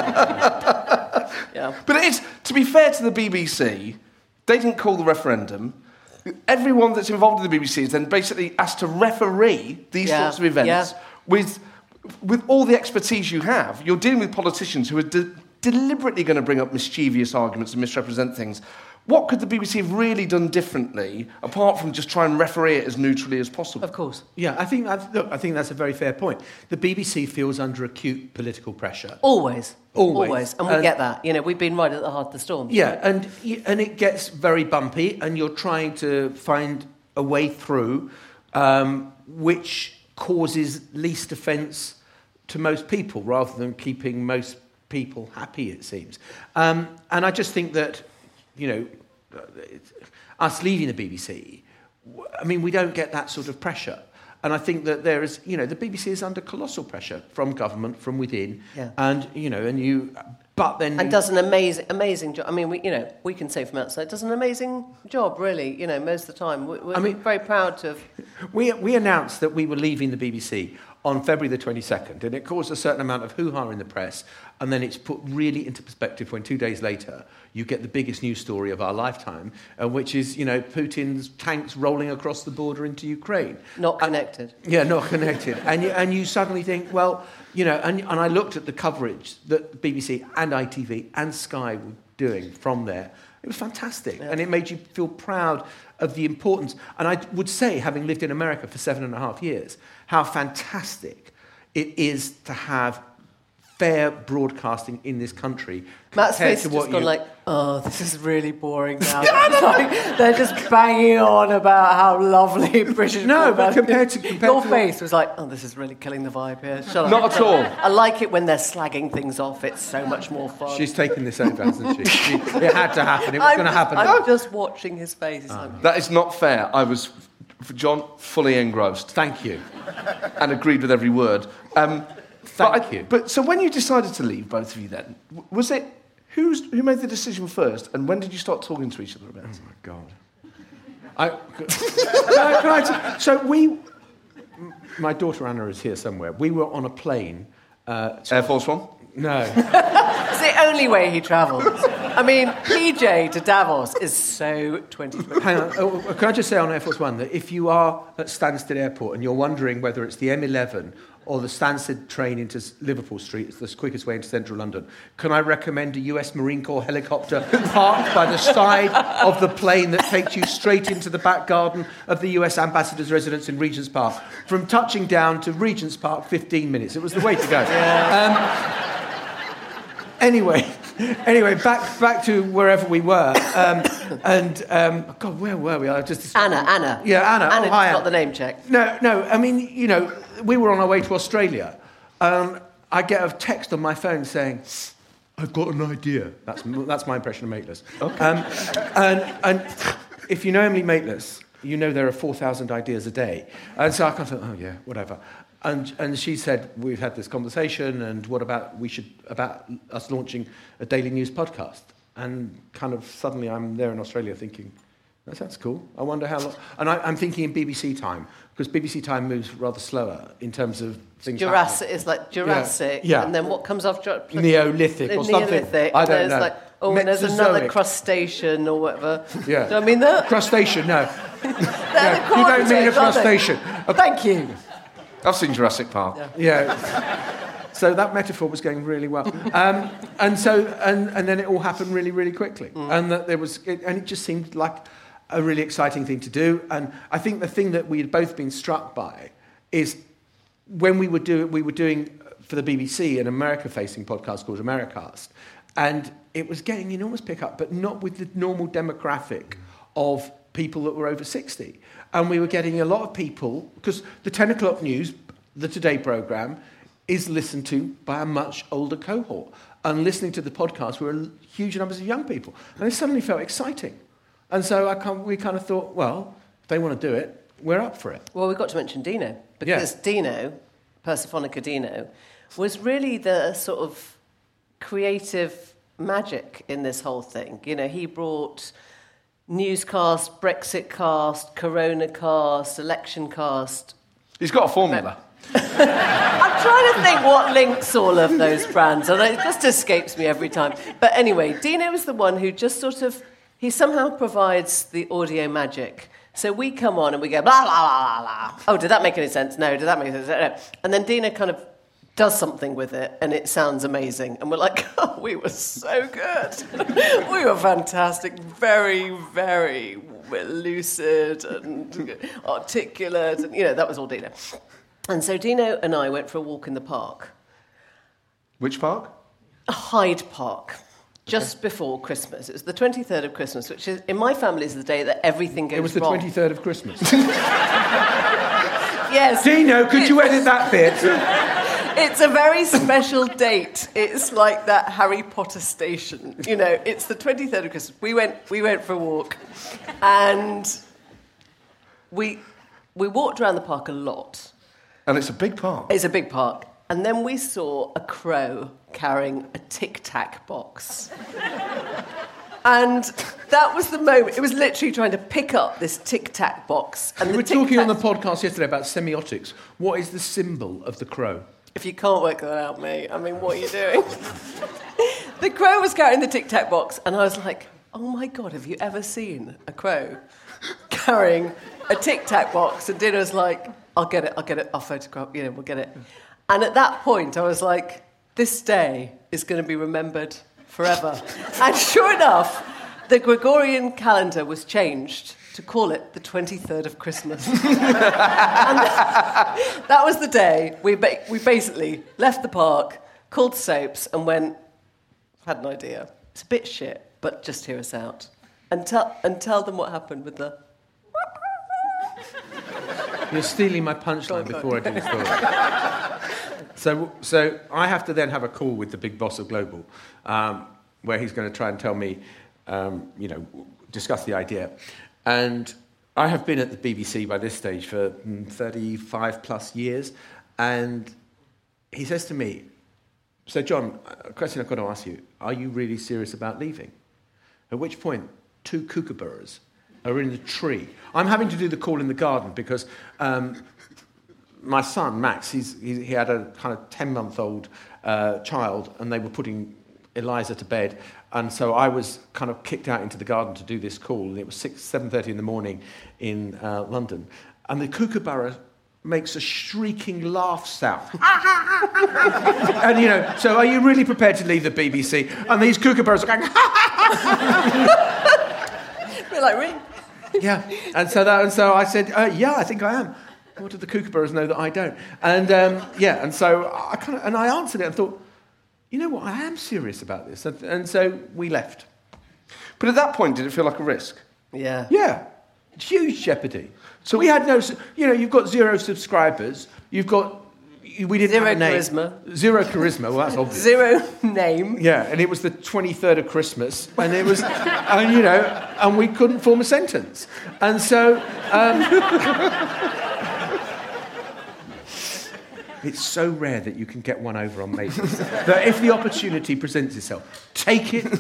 Yeah. But it is, to be fair to the B B C, they didn't call the referendum. Everyone that's involved in the B B C is then basically asked to referee these yeah. sorts of events yeah. with, with all the expertise you have. You're dealing with politicians who are... De- deliberately going to bring up mischievous arguments and misrepresent things. What could the B B C have really done differently, apart from just try and referee it as neutrally as possible? Of course. Yeah, I think that's, look, I think that's a very fair point. The B B C feels under acute political pressure. Always. Always. Always. And we uh, get that. You know, we've been right at the heart of the storm. Yeah, and and it gets very bumpy, and you're trying to find a way through um, which causes least offence to most people, rather than keeping most people happy, it seems. Um, and I just think that, you know, us leaving the B B C, I mean, we don't get that sort of pressure. And I think that there is, you know, the B B C is under colossal pressure from government, from within. Yeah. And, you know, and you, but then... And does an amazing, amazing job. I mean, we, you know, we can say from outside, does an amazing job, really, you know, most of the time. We're I mean, very proud to have... We, we announced that we were leaving the B B C on February the twenty-second, and it caused a certain amount of hoo-ha in the press, and then it's put really into perspective when two days later you get the biggest news story of our lifetime, uh, which is, you know, Putin's tanks rolling across the border into Ukraine. Not connected. Uh, yeah, not connected. and, you, and you suddenly think, well, you know, and, and I looked at the coverage that B B C and I T V and Sky were doing from there. It was fantastic, yeah. And it made you feel proud of the importance. And I would say, having lived in America for seven and a half years, how fantastic it is to have fair broadcasting in this country. Matt's face has just gone like, oh, this is really boring now. Like, they're just banging on about how lovely British... No, but compared to... Compared Your to face what... was like, oh, this is really killing the vibe here. Shut up. Not at all. I like it when they're slagging things off. It's so much more fun. She's taken this over, hasn't she? she it had to happen. It was going to happen. I'm just watching his face. Oh. Like, that is not fair. I was, John, fully engrossed. Thank you. And agreed with every word. Um, Thank but I, you. But so when you decided to leave, both of you then, was it... Who's, who made the decision first, and when did you start talking to each other about it? Oh, my God. I, can I, can I, so we... My daughter Anna is here somewhere. We were on a plane... Uh, Air Force One? No. It's the only way he travels. I mean, P J to Davos is so twenty twenty. Hang on. Oh, can I just say on Air Force One that if you are at Stansted Airport and you're wondering whether it's the M eleven or the Stansted train into Liverpool Street, it's the quickest way into central London, can I recommend a U S Marine Corps helicopter parked by the side of the plane that takes you straight into the back garden of the U S Ambassador's residence in Regent's Park? From touching down to Regent's Park, fifteen minutes. It was the way to go. Yeah. Um, Anyway, anyway, back back to wherever we were, um, and um, oh God, where were we? I just Anna, Anna, yeah, Anna. Anna, oh, hi, got the name check. No, no. I mean, you know, we were on our way to Australia. Um, I get a text on my phone saying, I've got an idea. That's that's my impression of Mateless. Okay. Um, and, and if you know Emily Mateless, you know there are four thousand ideas a day. And so I kind of thought, oh, yeah, whatever. And and she said, we've had this conversation, and what about we should about us launching a daily news podcast? And kind of suddenly I'm there in Australia thinking, that sounds cool. I wonder how long... And I, I'm thinking in B B C time, because B B C time moves rather slower in terms of things Jurassic happening. is like Jurassic, yeah. Yeah. and then what comes after... Neolithic or something. Neolithic. I don't there's know. Like, oh, and there's another Mesozoic. crustacean or whatever. Yeah. Do I mean that? Crustacean, no. They're the No, you don't mean a quarantines, aren't they? crustacean. A- Thank you. I've seen Jurassic Park. Yeah. Yeah. So that metaphor was going really well, um, and so and, and then it all happened really really quickly, mm. and that there was it, and it just seemed like a really exciting thing to do. And I think the thing that we had both been struck by is when we were do we were doing for the B B C an America-facing podcast called Americast, and it was getting enormous pickup, but not with the normal demographic of people that were over sixty. And we were getting a lot of people because the ten o'clock news, the Today programme, is listened to by a much older cohort. And listening to the podcast were huge numbers of young people. And it suddenly felt exciting. And so I kind we kind of thought, well, if they want to do it, we're up for it. Well, we've got to mention Dino, because yeah. Dino, Persephonica Dino, was really the sort of creative magic in this whole thing. You know, he brought newscast, Brexit cast, Corona cast, election cast. He's got a formula. I'm trying to think what links all of those brands, and it just escapes me every time. But anyway, Dino is the one who just sort of, he somehow provides the audio magic. So we come on and we go, blah, blah, blah, blah. Oh, did that make any sense? No. Did that make sense? No. And then Dino kind of does something with it, and it sounds amazing. And we're like, oh, we were so good. We were fantastic. Very, very lucid and articulate. And, you know, that was all Dino. And so Dino and I went for a walk in the park. Which park? Hyde Park, just okay. before Christmas. It was the twenty-third of Christmas, which is, in my family, is the day that everything goes wrong. It was the wrong. twenty-third of Christmas. Yes. Dino, could you edit that bit? It's a very special date. It's like that Harry Potter station. You know, it's the twenty-third of Christmas. We went, we went for a walk, and we we walked around the park a lot. And it's a big park. It's a big park. And then we saw a crow carrying a Tic Tac box. And that was the moment. It was literally trying to pick up this Tic Tac box. And we the were talking Tic-Tac... on the podcast yesterday about semiotics. What is the symbol of the crow? If you can't work that out, mate, I mean, what are you doing? The crow was carrying the Tic Tac box, and I was like, oh my God, have you ever seen a crow carrying a Tic Tac box? And Dino was like, I'll get it, I'll get it, I'll photograph, you know, we'll get it. And at that point, I was like, this day is going to be remembered forever. And sure enough, the Gregorian calendar was changed to call it the twenty-third of Christmas. And that, that was the day we ba- we basically left the park, called Soaps, and went, had an idea. It's a bit shit, but just hear us out. And, tell and tell them what happened with the... You're stealing my punchline before I do the story. so, so I have to then have a call with the big boss of Global, um, where he's going to try and tell me, um, you know, discuss the idea. And I have been at the B B C by this stage for thirty-five plus years, and he says to me, so John, a question I've got to ask you, are you really serious about leaving? At which point, two kookaburras are in the tree. I'm having to do the call in the garden because um, my son, Max, he's, he, he had a kind of ten-month-old uh, child, and they were putting Eliza to bed. And so I was kind of kicked out into the garden to do this call, and it was six, seven thirty in the morning in uh, London. And the kookaburra makes a shrieking laugh sound. And, you know, so are you really prepared to leave the B B C? And these kookaburras are going... We're like, really? Yeah, and so that, and so I said, uh, yeah, I think I am. What do the kookaburras know that I don't? And um, yeah, and so I kind of and I answered it and thought, you know what, I am serious about this, and, and so we left. But at that point, did it feel like a risk? Yeah. Yeah, huge jeopardy. So we had no, you know, you've got zero subscribers, you've got we didn't Zero have a name. charisma. Zero charisma. Well, that's obvious. Zero name. Yeah, and it was the twenty-third of Christmas, and it was, and you know, and we couldn't form a sentence, and so. Um, it's so rare that you can get one over on Maitlis that if the opportunity presents itself, take it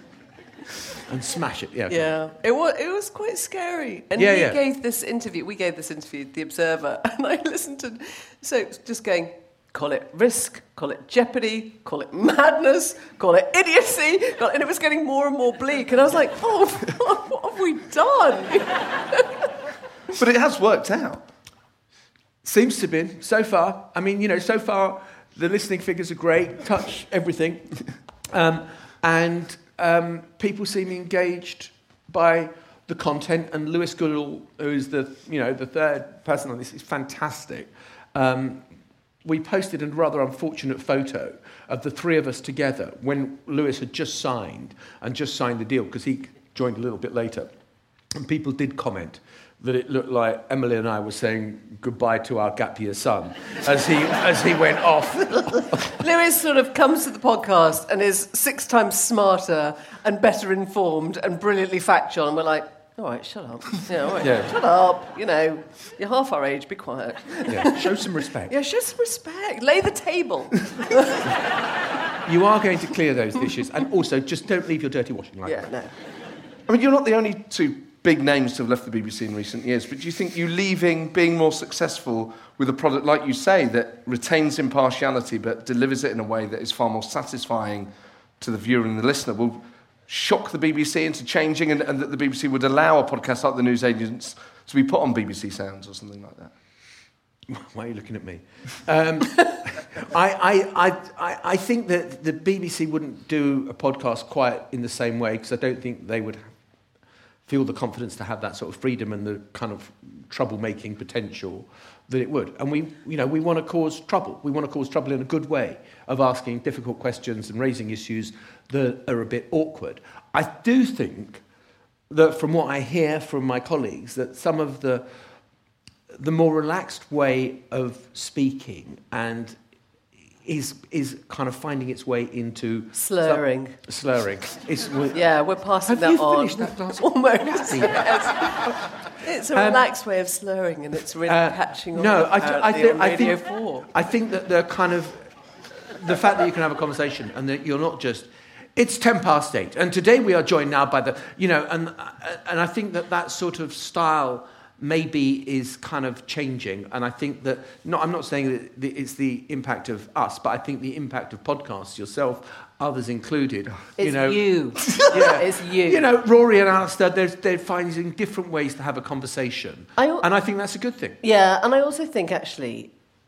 and smash it. Yeah. Yeah, it was it was quite scary. And Yeah, we yeah. gave this interview. We gave this interview, The Observer, and I listened to. So it's just going. Call it risk, call it jeopardy, call it madness, call it idiocy, call it, and it was getting more and more bleak. And I was like, oh, what have we done? But it has worked out. Seems to be, so far. I mean, you know, so far the listening figures are great, touch everything. Um, and um, people seem engaged by the content. And Lewis Goodall, who's the, you know, the third person on this, is fantastic. Um, we posted a rather unfortunate photo of the three of us together when Lewis had just signed, and just signed the deal, because he joined a little bit later. And people did comment that it looked like Emily and I were saying goodbye to our gap year son as he as he went off. Lewis sort of comes to the podcast and is six times smarter and better informed and brilliantly factual, and we're like, all right, shut up. Yeah, all right, Yeah. shut up. You know, you're half our age, be quiet. Yeah, show some respect. Yeah, show some respect. Lay the table. You are going to clear those dishes, and also just don't leave your dirty washing like Yeah, that. no. I mean, you're not the only two big names to have left the B B C in recent years, but do you think you leaving, being more successful with a product, like you say, that retains impartiality but delivers it in a way that is far more satisfying to the viewer and the listener, will shock the B B C into changing, and, and that the B B C would allow a podcast like The Newsagents to be put on B B C Sounds or something like that? Why are you looking at me? Um, I, I, I, I think that the B B C wouldn't do a podcast quite in the same way, because I don't think they would feel the confidence to have that sort of freedom and the kind of trouble-making potential that it would. And we, you know, we want to cause trouble. We want to cause trouble in a good way, of asking difficult questions and raising issues that are a bit awkward. I do think that, from what I hear from my colleagues, that some of the the more relaxed way of speaking and is is kind of finding its way into Slurring. Some, slurring. It's, Yeah, we're passing Have that you on. finished that last Almost. Yes. Yes. It's a relaxed way of slurring, and it's really Uh, catching on. no, I, I, apparently, think, on I Radio think four. I think that the kind of the fact that you can have a conversation and that you're not just. It's ten past eight, and today we are joined now by the, you know, and and I think that that sort of style maybe is kind of changing, and I think that, no, I'm not saying that it's the impact of us, but I think the impact of podcasts, yourself, others included. It's you. Know, you. Yeah, It's you. You know, Rory and Alistair, they're, they're finding different ways to have a conversation, I al- and I think that's a good thing. Yeah, and I also think, actually,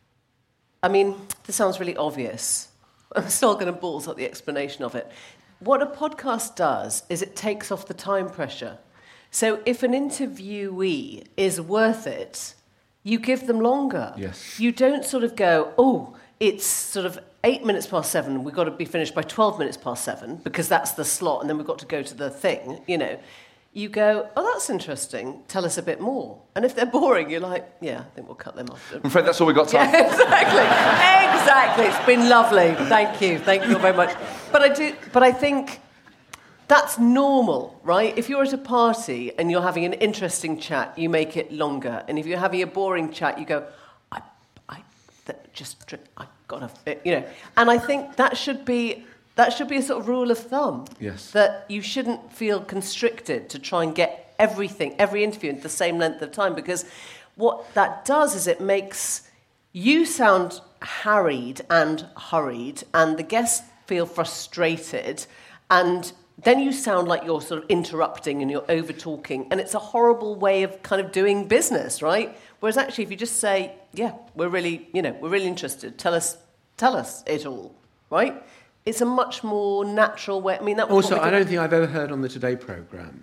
I mean, this sounds really obvious. I'm still going to balls up the explanation of it. What a podcast does is it takes off the time pressure. So if an interviewee is worth it, you give them longer. Yes. You don't sort of go, oh, it's sort of eight minutes past seven, we've got to be finished by twelve minutes past seven, because that's the slot, and then we've got to go to the thing, you know. You go, oh, that's interesting, tell us a bit more. And if they're boring, you're like, yeah, I think we'll cut them off. I'm afraid that's all we've got time. Yeah, exactly. Exactly. It's been lovely. Thank you. Thank you very much. But I do. But I think that's normal, right? If you're at a party and you're having an interesting chat, you make it longer. And if you're having a boring chat, you go, I, I, that just, I gotta, you know. And I think that should be. That should be a sort of rule of thumb. Yes. That you shouldn't feel constricted to try and get everything, every interview in the same length of time, because what that does is it makes you sound harried and hurried, and the guests feel frustrated, and then you sound like you're sort of interrupting and you're over-talking, and it's a horrible way of kind of doing business, right? Whereas actually, if you just say, yeah, we're really, you know, we're really interested, tell us, tell us it all, right? It's a much more natural way. I mean, that was Also, what we I did- don't think I've ever heard on the Today programme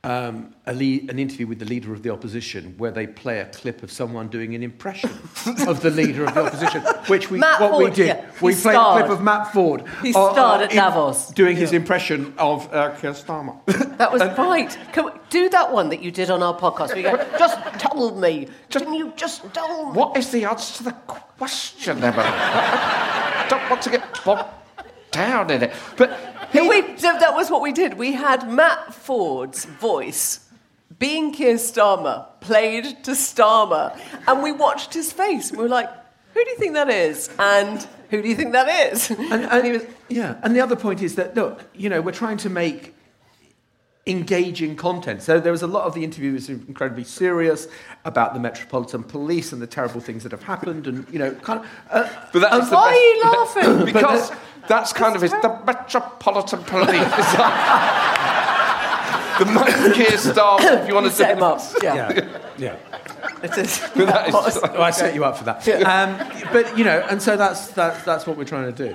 um, a lead, an interview with the leader of the opposition where they play a clip of someone doing an impression of the leader of the opposition, which we Matt what Ford, we did. yeah. We He played starred. a clip of Matt Ford. He uh, starred uh, at in- Davos. doing his impression of uh, Keir Starmer. That was right. Can we do that one that you did on our podcast? We go, just tell me. Can you just tell me? What is the answer to the question, Emily? I don't want to get bogged down in it. But he, Can we, so that was what we did. We had Matt Ford's voice being Keir Starmer played to Starmer, and we watched his face. And we were like, who do you think that is? And who do you think that is? And, and he was, yeah, and the other point is that, look, you know, we're trying to make engaging content. So there was a lot of the interview was incredibly serious about the Metropolitan Police and the terrible things that have happened, and you know, kind of. Uh, but that and was the Why best- are you laughing? Because that's kind of his, the Metropolitan Police. It's like the Mike Keir Starmer, if you want to Set him up. Yeah. yeah, yeah. It is. That is- Well, I set you up for that. Um, but you know, and so that's that's that's what we're trying to do.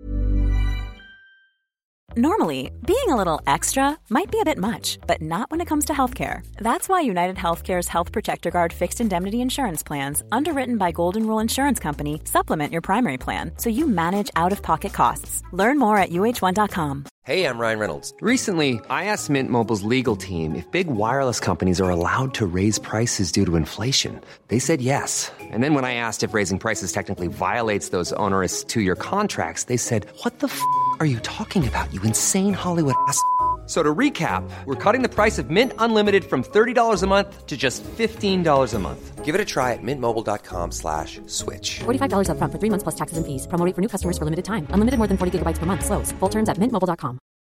Normally, being a little extra might be a bit much, but not when it comes to healthcare. That's why United Healthcare's Health Protector Guard fixed indemnity insurance plans, underwritten by Golden Rule Insurance Company, supplement your primary plan so you manage out-of-pocket costs. Learn more at U H one dot com. Hey, I'm Ryan Reynolds. Recently, I asked Mint Mobile's legal team if big wireless companies are allowed to raise prices due to inflation. They said yes. And then when I asked if raising prices technically violates those onerous two-year contracts, they said, what the f*** are you talking about, you insane Hollywood ass f- So to recap, we're cutting the price of Mint Unlimited from thirty dollars a month to just fifteen dollars a month. Give it a try at mintmobile.com slash switch. forty-five dollars up front for three months plus taxes and fees. Promo rate for new customers for limited time. Unlimited more than forty gigabytes per month. Slows full terms at mint mobile dot com.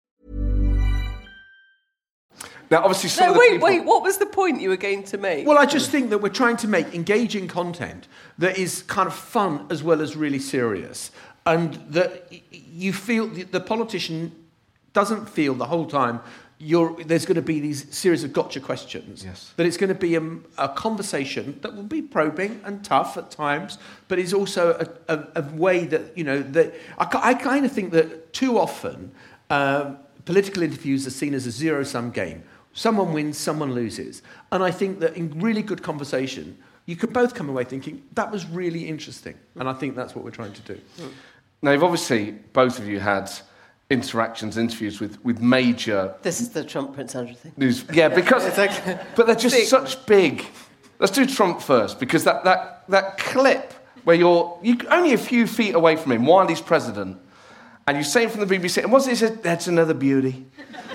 now, obviously, some No, of the wait, people... wait. What was the point you were going to make? Well, I just think that we're trying to make engaging content that is kind of fun as well as really serious, and that y- you feel the politician doesn't feel the whole time you're, there's going to be these series of gotcha questions. Yes. That it's going to be a, a conversation that will be probing and tough at times, but is also a, a, a way that, you know, that I, I kind of think that too often um, political interviews are seen as a zero-sum game. Someone wins, someone loses. And I think that in really good conversation, you could both come away thinking, that was really interesting. And I think that's what we're trying to do. Now, you've obviously, both of you had interactions, interviews with, with major This is the Trump Prince Andrew thing. news. Yeah, because... It's like- but they're just Big. such big... Let's do Trump first, because that, that, that clip where you're, you're only a few feet away from him while he's president, and you say it from the B B C, and what's it? He said, that's another beauty.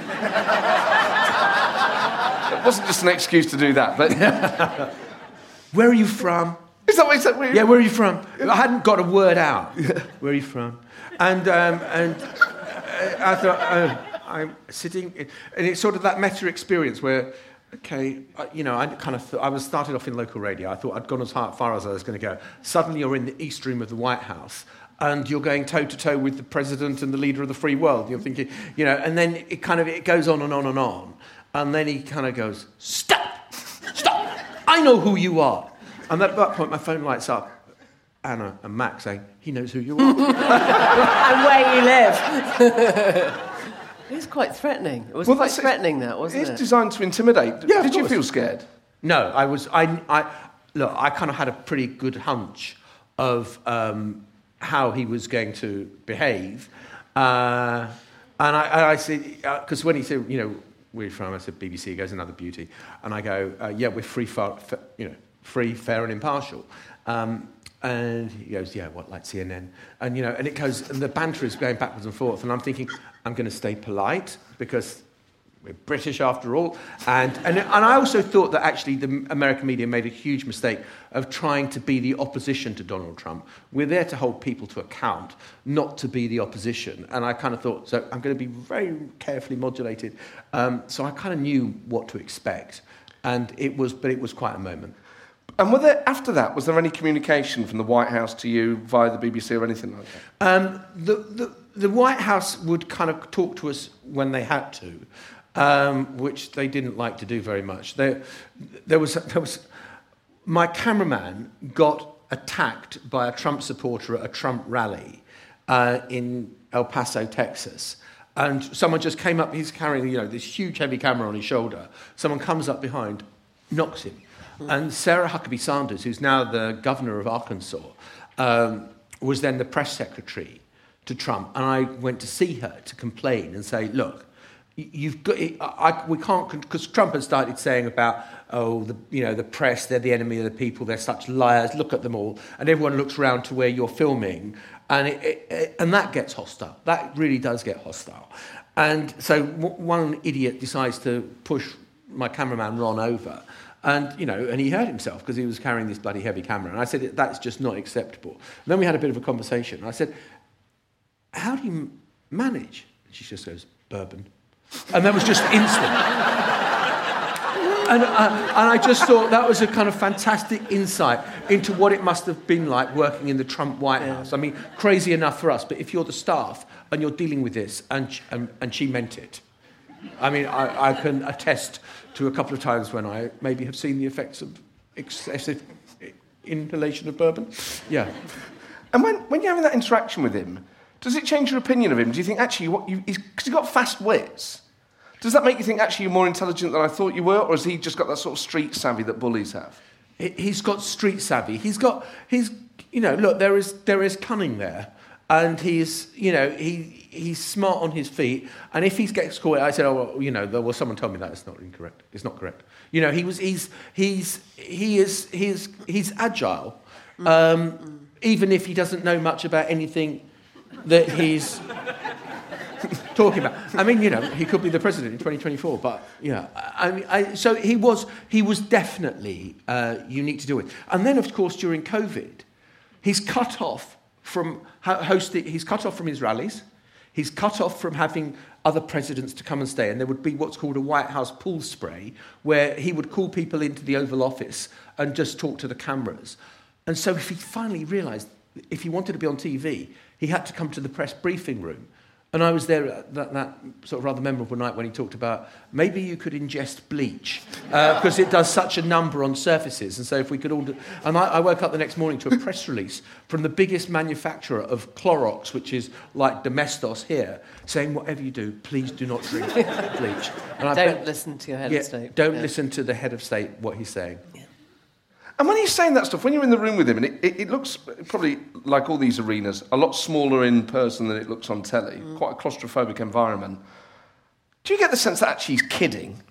It wasn't just an excuse to do that, but... Where are you from? Is that what he said? Where- Yeah, where are you from? I hadn't got a word out. Where are you from? And um, and uh, I thought, uh, I'm sitting, in, and it's sort of that meta experience where, okay, uh, you know, I kind of thought, I was started off in local radio. I thought I'd gone as far, far as I was going to go. Suddenly, you're in the East Room of the White House, and you're going toe to toe with the president and the leader of the free world. You're thinking, you know, and then it kind of it goes on and on and on, and then he kind of goes, stop, stop, I know who you are. And at that point, my phone lights up. Anna and Max saying, he knows who you are. And where you live. It was quite threatening. It was Well, quite that's- threatening, that, wasn't It's it? designed to intimidate. Yeah, of Did you course. feel scared? No, I was, I, I, look, I kind of had a pretty good hunch of um, how he was going to behave. Uh, and I, and I said, because uh, when he said, you know, where are you from? I said, B B C. He goes, another beauty. And I go, uh, yeah, we're free, far, fa- you know, free, fair and impartial. Um, and he goes, yeah, what, like C N N? And, you know, and it goes, and the banter is going backwards and forth. And I'm thinking, I'm going to stay polite because we're British after all. And, and, and I also thought that actually the American media made a huge mistake of trying to be the opposition to Donald Trump. We're there to hold people to account, not to be the opposition. And I kind of thought, so I'm going to be very carefully modulated. Um, so I kind of knew what to expect. And it was, but it was quite a moment. And were there, after that, was there any communication from the White House to you via the B B C or anything like that? Um, the, the, the White House would kind of talk to us when they had to, um, which they didn't like to do very much. There, there was, there was, my cameraman got attacked by a Trump supporter at a Trump rally uh, in El Paso, Texas. And someone just came up, he's carrying, you know, this huge heavy camera on his shoulder. Someone comes up behind, knocks him. Mm. And Sarah Huckabee Sanders, who's now the governor of Arkansas, um, was then the press secretary to Trump. And I went to see her to complain and say, look, you've got, I, we can't, because Trump had started saying about, oh, the, you know, the press, they're the enemy of the people, they're such liars, look at them all. And everyone looks around to where you're filming. And it, it, it, and that gets hostile. That really does get hostile. And so w- one idiot decides to push my cameraman Ron over, and you know, and he hurt himself because he was carrying this bloody heavy camera. And I said, that's just not acceptable. And then we had a bit of a conversation. And I said, how do you manage? And she just goes, bourbon. And that was just instant. And, uh, and I just thought that was a kind of fantastic insight into what it must have been like working in the Trump White House. I mean, crazy enough for us, but if you're the staff and you're dealing with this, and sh- and, and she meant it. I mean, I, I can attest to a couple of times when I maybe have seen the effects of excessive inhalation of bourbon. Yeah. And when, when you're having that interaction with him, does it change your opinion of him? Do you think, actually, what you, he's, 'cause he's got fast wits, does that make you think, actually, you're more intelligent than I thought you were? Or has he just got that sort of street savvy that bullies have? He's got street savvy. He's got, he's, you know, look, there is there is cunning there. And he's, you know, he he's smart on his feet. And if he gets caught, I said, oh, well, you know, well, someone told me that. It's not incorrect. It's not correct. You know, he was, he's, he's, he is, he's, he's agile. Um, even if he doesn't know much about anything that he's talking about. I mean, you know, he could be the president in twenty twenty-four, but yeah. I mean, I, so he was he was definitely uh, unique to deal with. And then, of course, during COVID, he's cut off from hosting. He's cut off from his rallies. He's cut off from having other presidents to come and stay. And there would be what's called a White House pool spray, where he would call people into the Oval Office and just talk to the cameras. And so, if he finally realised if he wanted to be on T V, he had to come to the press briefing room. And I was there at that, that sort of rather memorable night when he talked about maybe you could ingest bleach because uh, it does such a number on surfaces. And so if we could all do... And I, I woke up the next morning to a press release from the biggest manufacturer of Clorox, which is like Domestos here, saying whatever you do, please do not drink bleach. And I don't bet, listen to your head yeah, of state. Don't yeah. listen to the head of state, what he's saying. Yeah. And when he's saying that stuff, when you're in the room with him, and it, it, it looks probably like all these arenas, a lot smaller in person than it looks on telly, mm. quite a claustrophobic environment. Do you get the sense that actually he's kidding?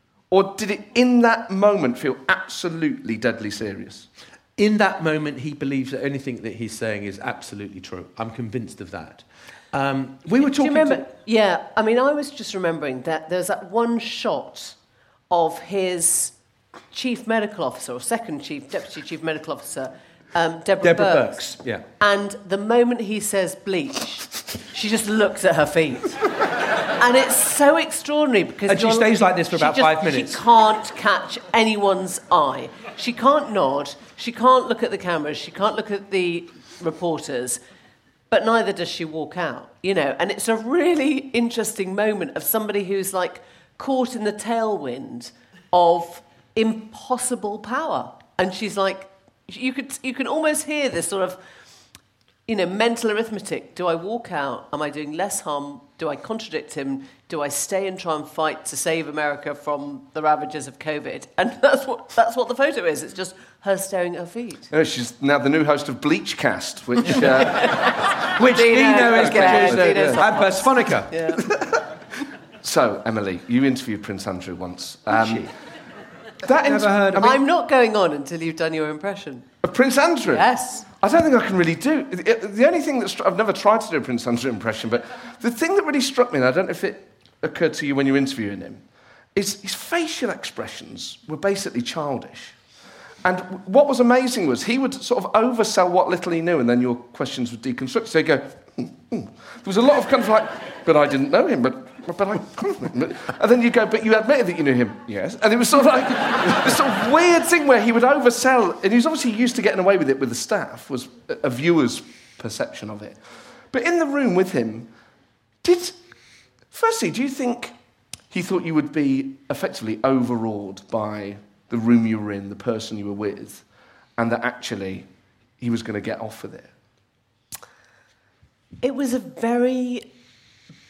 Or did it, in that moment, feel absolutely deadly serious? In that moment, he believes that anything that he's saying is absolutely true. I'm convinced of that. Um, we were talking... Do you remember? To... Yeah, I mean, I was just remembering that there's that one shot of his... chief medical officer, or second chief, deputy chief medical officer, um, Deborah, Deborah Birx. Birx. Yeah. And the moment he says bleach, she just looks at her feet. And it's so extraordinary because... And she stays like this for about just, five minutes. She can't catch anyone's eye. She can't nod. She can't look at the cameras. She can't look at the reporters. But neither does she walk out, you know. And it's a really interesting moment of somebody who's, like, caught in the tailwind of... impossible power. And she's like, you could you can almost hear this sort of, you know, mental arithmetic. Do I walk out? Am I doing less harm? Do I contradict him? Do I stay and try and fight to save America from the ravages of COVID? And that's what that's what the photo is. It's just her staring at her feet. Oh, she's now the new host of Bleachcast, which uh, which Dino, Dino is yeah, produced and Persphonica. Yeah. So, Emily, you interviewed Prince Andrew once. Um, That Never heard of I mean, I'm not going on until you've done your impression. Of Prince Andrew? Yes. I don't think I can really do. The only thing that stru- I've never tried to do a Prince Andrew impression, but the thing that really struck me, and I don't know if it occurred to you when you were interviewing him, is his facial expressions were basically childish. And what was amazing was he would sort of oversell what little he knew, and then your questions would deconstruct. So he'd go, mm, mm. There was a lot of kind of like, but I didn't know him, but but I kind of knew him. And then you go, but you admitted that you knew him. Yes. And it was sort of like this sort of weird thing where he would oversell, and he was obviously used to getting away with it with the staff, was a viewer's perception of it. But in the room with him, did, firstly, do you think he thought you would be effectively overawed by the room you were in, the person you were with, and that actually he was going to get off with it? It was a very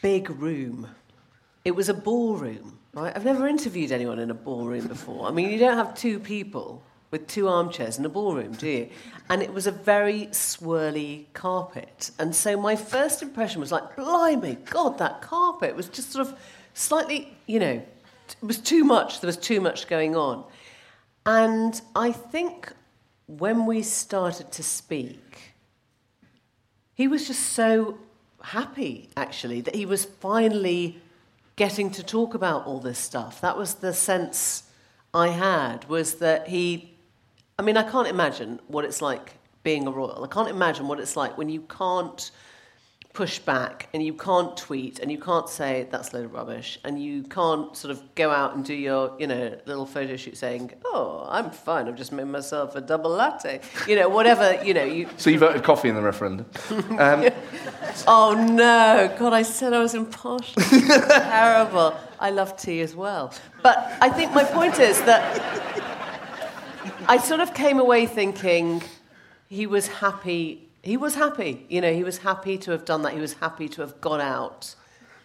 big room. It was a ballroom, right? I've never interviewed anyone in a ballroom before. I mean, you don't have two people with two armchairs in a ballroom, do you? And it was a very swirly carpet. And so my first impression was like, blimey, God, that carpet was just sort of slightly, you know, it was too much. There was too much going on. And I think when we started to speak, he was just so happy, actually, that he was finally getting to talk about all this stuff. That was the sense I had, was that he... I mean, I can't imagine what it's like being a royal. I can't imagine what it's like when you can't push back and you can't tweet and you can't say that's a load of rubbish and you can't sort of go out and do your, you know, little photo shoot saying, oh, I'm fine, I've just made myself a double latte. You know, whatever, you know. You... So you voted coffee in the referendum. Um... oh, no. God, I said I was impartial. Terrible. I love tea as well. But I think my point is that I sort of came away thinking he was happy. He was happy. You know, he was happy to have done that. He was happy to have gone out.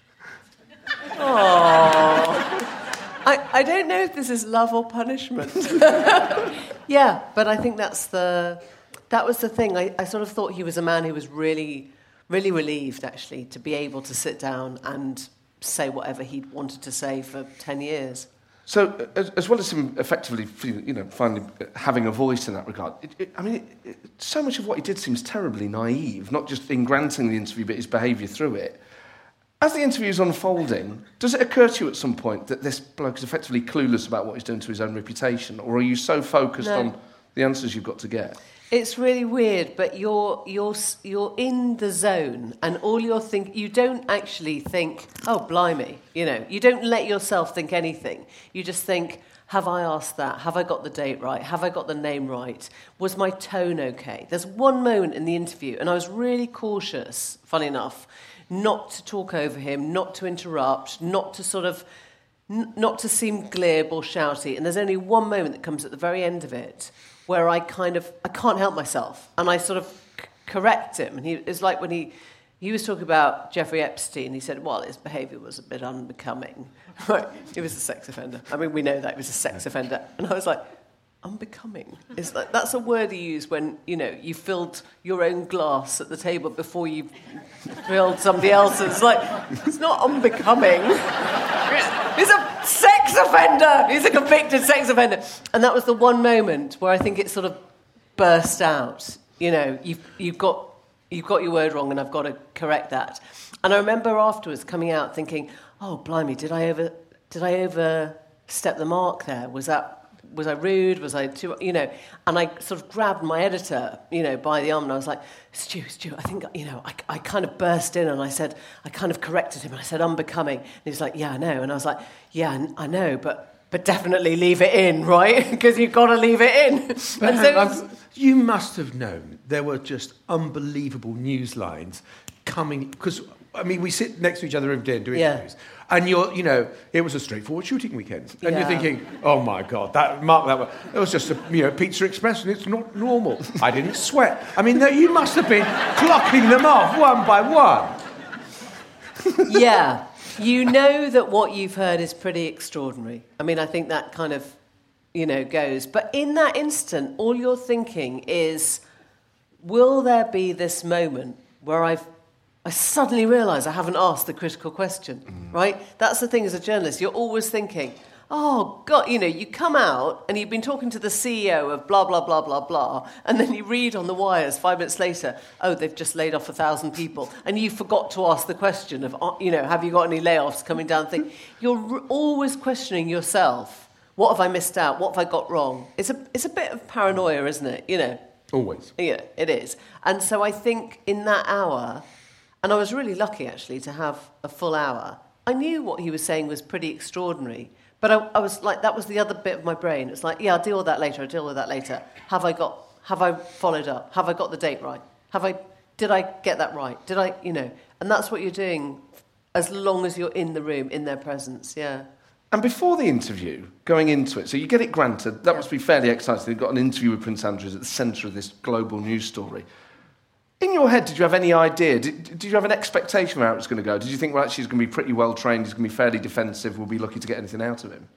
Oh, I, I don't know if this is love or punishment. Yeah, but I think that's the that was the thing. I, I sort of thought he was a man who was really, really relieved, actually, to be able to sit down and say whatever he'd wanted to say for ten years. So, as, as well as him effectively, you know, finally having a voice in that regard, it, it, I mean, it, it, so much of what he did seems terribly naive, not just in granting the interview, but his behaviour through it. As the interview's unfolding, does it occur to you at some point that this bloke is effectively clueless about what he's doing to his own reputation, or are you so focused No. on the answers you've got to get? It's really weird, but you're you're you're in the zone, and all you're think you don't actually think, oh blimey, you know, you don't let yourself think anything. You just think, have I asked that? Have I got the date right? Have I got the name right? Was my tone okay? There's one moment in the interview, and I was really cautious, funny enough, not to talk over him, not to interrupt, not to sort of, n- not to seem glib or shouty. And there's only one moment that comes at the very end of it, where I kind of, I can't help myself. And I sort of c- correct him. And he, it's like when he, he was talking about Jeffrey Epstein, he said, well, his behaviour was a bit unbecoming. Right, he was a sex offender. I mean, we know that he was a sex offender. And I was like, unbecoming? It's like, that's a word you use when, you know, you filled your own glass at the table before you filled somebody else's. It's like, it's not unbecoming. He's a sex offender. He's a convicted sex offender. And that was the one moment where I think it sort of burst out. You know, you've, you've got you've got your word wrong and I've got to correct that. And I remember afterwards coming out thinking, oh, blimey, did I over did I overstep the mark there? Was that was I rude? Was I too, you know? And I sort of grabbed my editor, you know, by the arm and I was like, Stu, Stu, I think, you know, I, I kind of burst in and I said, I kind of corrected him and I said, unbecoming. And he was like, yeah, I know. And I was like, yeah, I know, but but definitely leave it in, right? Because you've got to leave it in. And so, you must have known there were just unbelievable news lines coming, because, I mean, we sit next to each other every day and do Yeah. interviews. And you're, you know, it was a straightforward shooting weekend. And Yeah. you're thinking, oh my God, that Mark, that was, it was just a, you know, Pizza Express and it's not normal. I didn't sweat. I mean, you must have been clocking them off one by one. yeah, you know that what you've heard is pretty extraordinary. I mean, I think that kind of, you know, goes. But in that instant, all you're thinking is, will there be this moment where I've I suddenly realise I haven't asked the critical question, mm. right? That's the thing as a journalist. You're always thinking, oh, God, you know, you come out and you've been talking to the C E O of blah, blah, blah, blah, blah, and then you read on the wires five minutes later, oh, they've just laid off a thousand people, and you forgot to ask the question of, you know, have you got any layoffs coming down the thing? You're always questioning yourself. What have I missed out? What have I got wrong? It's a, it's a bit of paranoia, isn't it? You know? Always. Yeah, it is. And so I think in that hour... And I was really lucky, actually, to have a full hour. I knew what he was saying was pretty extraordinary, but I, I was like, that was the other bit of my brain. It's like, yeah, I'll deal with that later, I'll deal with that later. Have I got, have I followed up? Have I got the date right? Have I, did I get that right? Did I, you know? And that's what you're doing as long as you're in the room, in their presence, yeah. And before the interview, going into it, so you get it granted, that must be fairly exciting. You've got an interview with Prince Andrew at the centre of this global news story. In your head, did you have any idea? Did, did you have an expectation of how it was going to go? Did you think, well, actually, he's going to be pretty well trained, he's going to be fairly defensive, we'll be lucky to get anything out of him?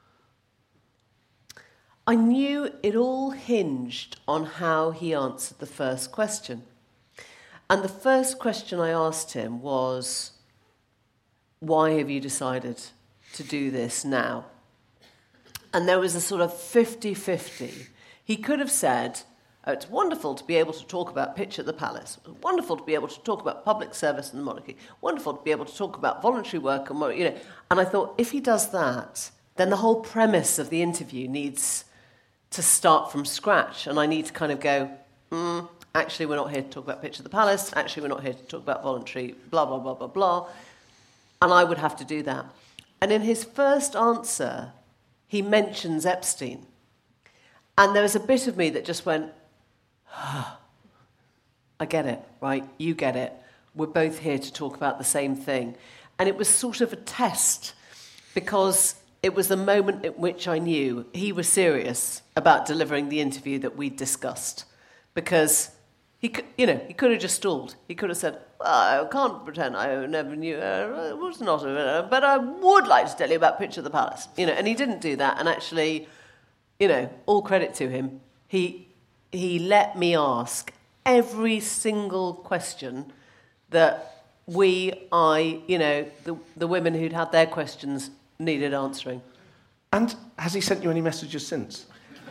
I knew it all hinged on how he answered the first question. And the first question I asked him was, why have you decided to do this now? And there was a sort of fifty-fifty. He could have said, oh, it's wonderful to be able to talk about Pitch at the Palace. It's wonderful to be able to talk about public service and the monarchy. Wonderful to be able to talk about voluntary work and, you know. And I thought, if he does that, then the whole premise of the interview needs to start from scratch. And I need to kind of go, hmm, actually, we're not here to talk about Pitch at the Palace. Actually, we're not here to talk about voluntary, blah, blah, blah, blah, blah. And I would have to do that. And in his first answer, he mentions Epstein. And there was a bit of me that just went, oh, I get it, right? You get it. We're both here to talk about the same thing. And it was sort of a test, because it was the moment at which I knew he was serious about delivering the interview that we'd discussed. Because he could, you know, he could have just stalled. He could have said, well, I can't pretend I never knew, uh, it was not, a, but I would like to tell you about Pitch at the Palace. You know, and he didn't do that. And actually, you know, all credit to him, he he let me ask every single question that we, I, you know, the, the women who'd had their questions needed answering. And has he sent you any messages since?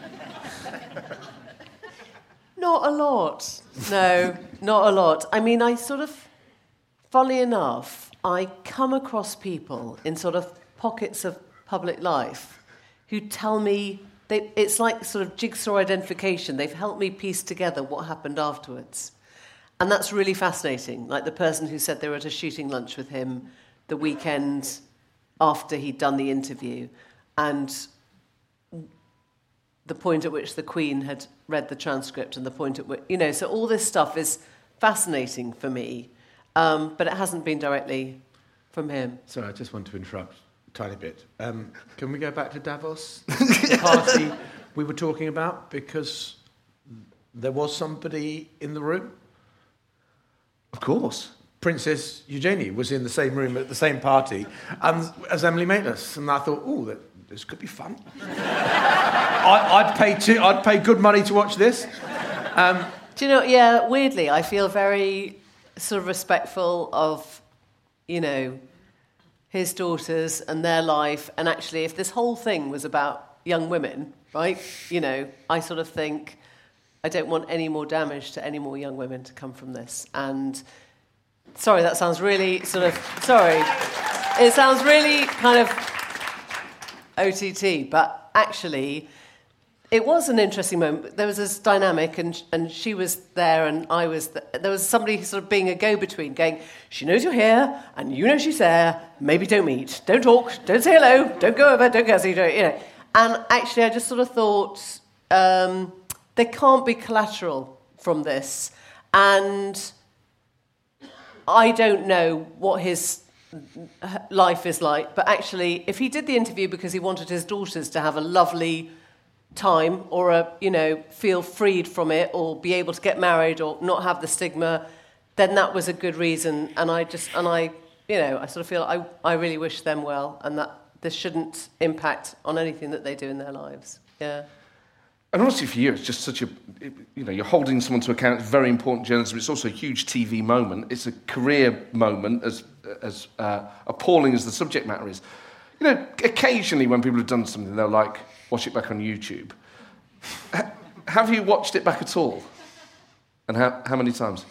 Not a lot. No, not a lot. I mean, I sort of, funnily enough, I come across people in sort of pockets of public life who tell me, they, it's like sort of jigsaw identification. They've helped me piece together what happened afterwards. And that's really fascinating. Like the person who said they were at a shooting lunch with him the weekend after he'd done the interview, and the point at which the Queen had read the transcript and the point at which, you know, so all this stuff is fascinating for me, um, but it hasn't been directly from him. Sorry, I just want to interrupt a tiny bit. Um, can we go back to Davos, the party we were talking about? Because there was somebody in the room. Of course. Princess Eugenie was in the same room at the same party and, as Emily Maitlis, and I thought, oh, that, this could be fun. I, I'd pay two, I'd pay good money to watch this. Um, Do you know? Yeah, weirdly, I feel very sort of respectful of, you know, his daughters and their life. And actually, if this whole thing was about young women, right? You know, I sort of think I don't want any more damage to any more young women to come from this. And sorry, that sounds really sort of sorry. It sounds really kind of O T T, but actually, it was an interesting moment. There was this dynamic, and and she was there, and I was th- there was somebody sort of being a go-between, going, she knows you're here, and you know she's there. Maybe don't meet, don't talk, don't say hello, don't go over, don't go see, don't, you know. And actually, I just sort of thought um, there can't be collateral from this, and I don't know what his life is like, but actually, if he did the interview because he wanted his daughters to have a lovely time, or a, you know, feel freed from it, or be able to get married, or not have the stigma, then that was a good reason. And I just, and I, you know, I sort of feel I, I really wish them well, and that this shouldn't impact on anything that they do in their lives. Yeah. And honestly, for you, it's just such a, you know, you're holding someone to account. It's very important journalism. It's also a huge T V moment. It's a career moment, as as uh, appalling as the subject matter is. You know, occasionally when people have done something, they'll like watch it back on YouTube. H- have you watched it back at all? And how how many times?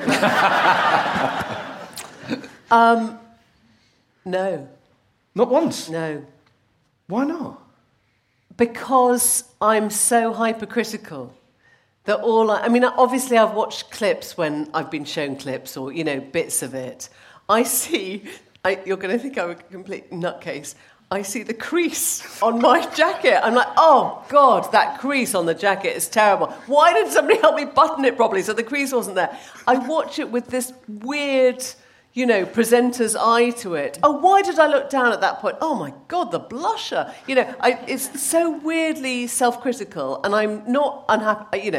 um, no. Not once? No. Why not? Because I'm so hypercritical that all I... I mean, obviously I've watched clips when I've been shown clips, or, you know, bits of it. I see... I, you're going to think I'm a complete nutcase. I see the crease on my jacket. I'm like, oh, God, that crease on the jacket is terrible. Why didn't somebody help me button it properly so the crease wasn't there? I watch it with this weird, you know, presenter's eye to it. Oh, why did I look down at that point? Oh, my God, the blusher. You know, I, it's so weirdly self-critical, and I'm not unhappy, you know,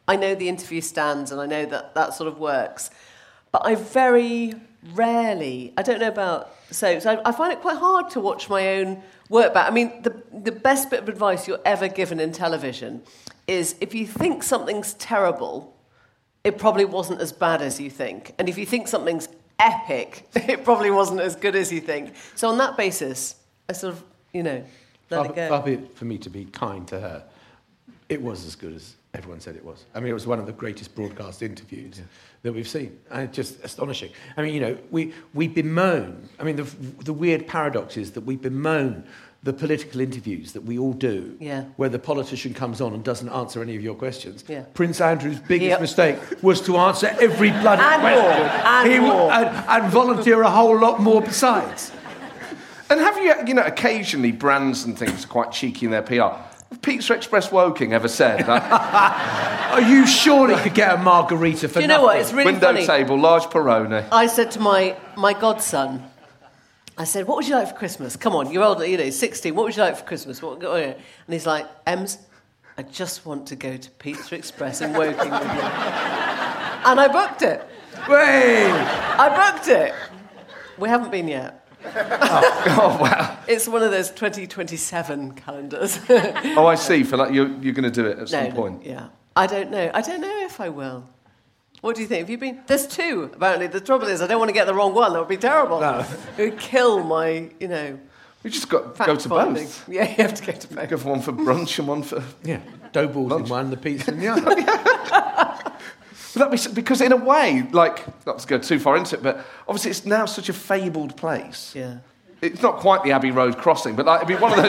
I know the interview stands and I know that that sort of works. But I very rarely, I don't know about soaps, I, I find it quite hard to watch my own work back. I mean, the, the best bit of advice you're ever given in television is if you think something's terrible, it probably wasn't as bad as you think. And if you think something's epic, it probably wasn't as good as you think. So on that basis, I sort of, you know, let far, it go. Far be it for me to be kind to her. It was as good as everyone said it was. I mean, it was one of the greatest broadcast interviews yeah. that we've seen. And it's just astonishing. I mean, you know, we, we bemoan, I mean, the, the weird paradox is that we bemoan the political interviews that we all do, yeah. where the politician comes on and doesn't answer any of your questions. Yeah. Prince Andrew's biggest yep. mistake was to answer every bloody and question. More. And, he more. W- and, and volunteer a whole lot more besides. And have you, you know, occasionally brands and things are quite cheeky in their P R. Have Pizza Express Woking ever said that? Are you sure he could get a margarita for Do you know nothing? what? It's really Window funny. table, large Peroni. I said to my, my godson, I said, what would you like for Christmas? Come on, you're older, you know, sixteen. What would you like for Christmas? What, and he's like, Ems, I just want to go to Pizza Express in Woking with you. And I booked it. Wait! I booked it. We haven't been yet. Oh, oh wow. It's one of those twenty twenty-seven calendars. Oh, I see. For like you're, you're going to do it at some no, point. No, yeah. I don't know. I don't know if I will. What do you think? Have you been? There's two, apparently. The trouble is, I don't want to get the wrong one. That would be terrible. No. It would kill my, you know... We just got to go to finding. both. Yeah, you have to go to both. Go for one for brunch and one for... Yeah, dough balls lunch. in one, the pizza in the other. But that be, because in a way, like, not to go too far into it, but obviously it's now such a fabled place. Yeah. It's not quite the Abbey Road crossing, but like, it'd be one of those...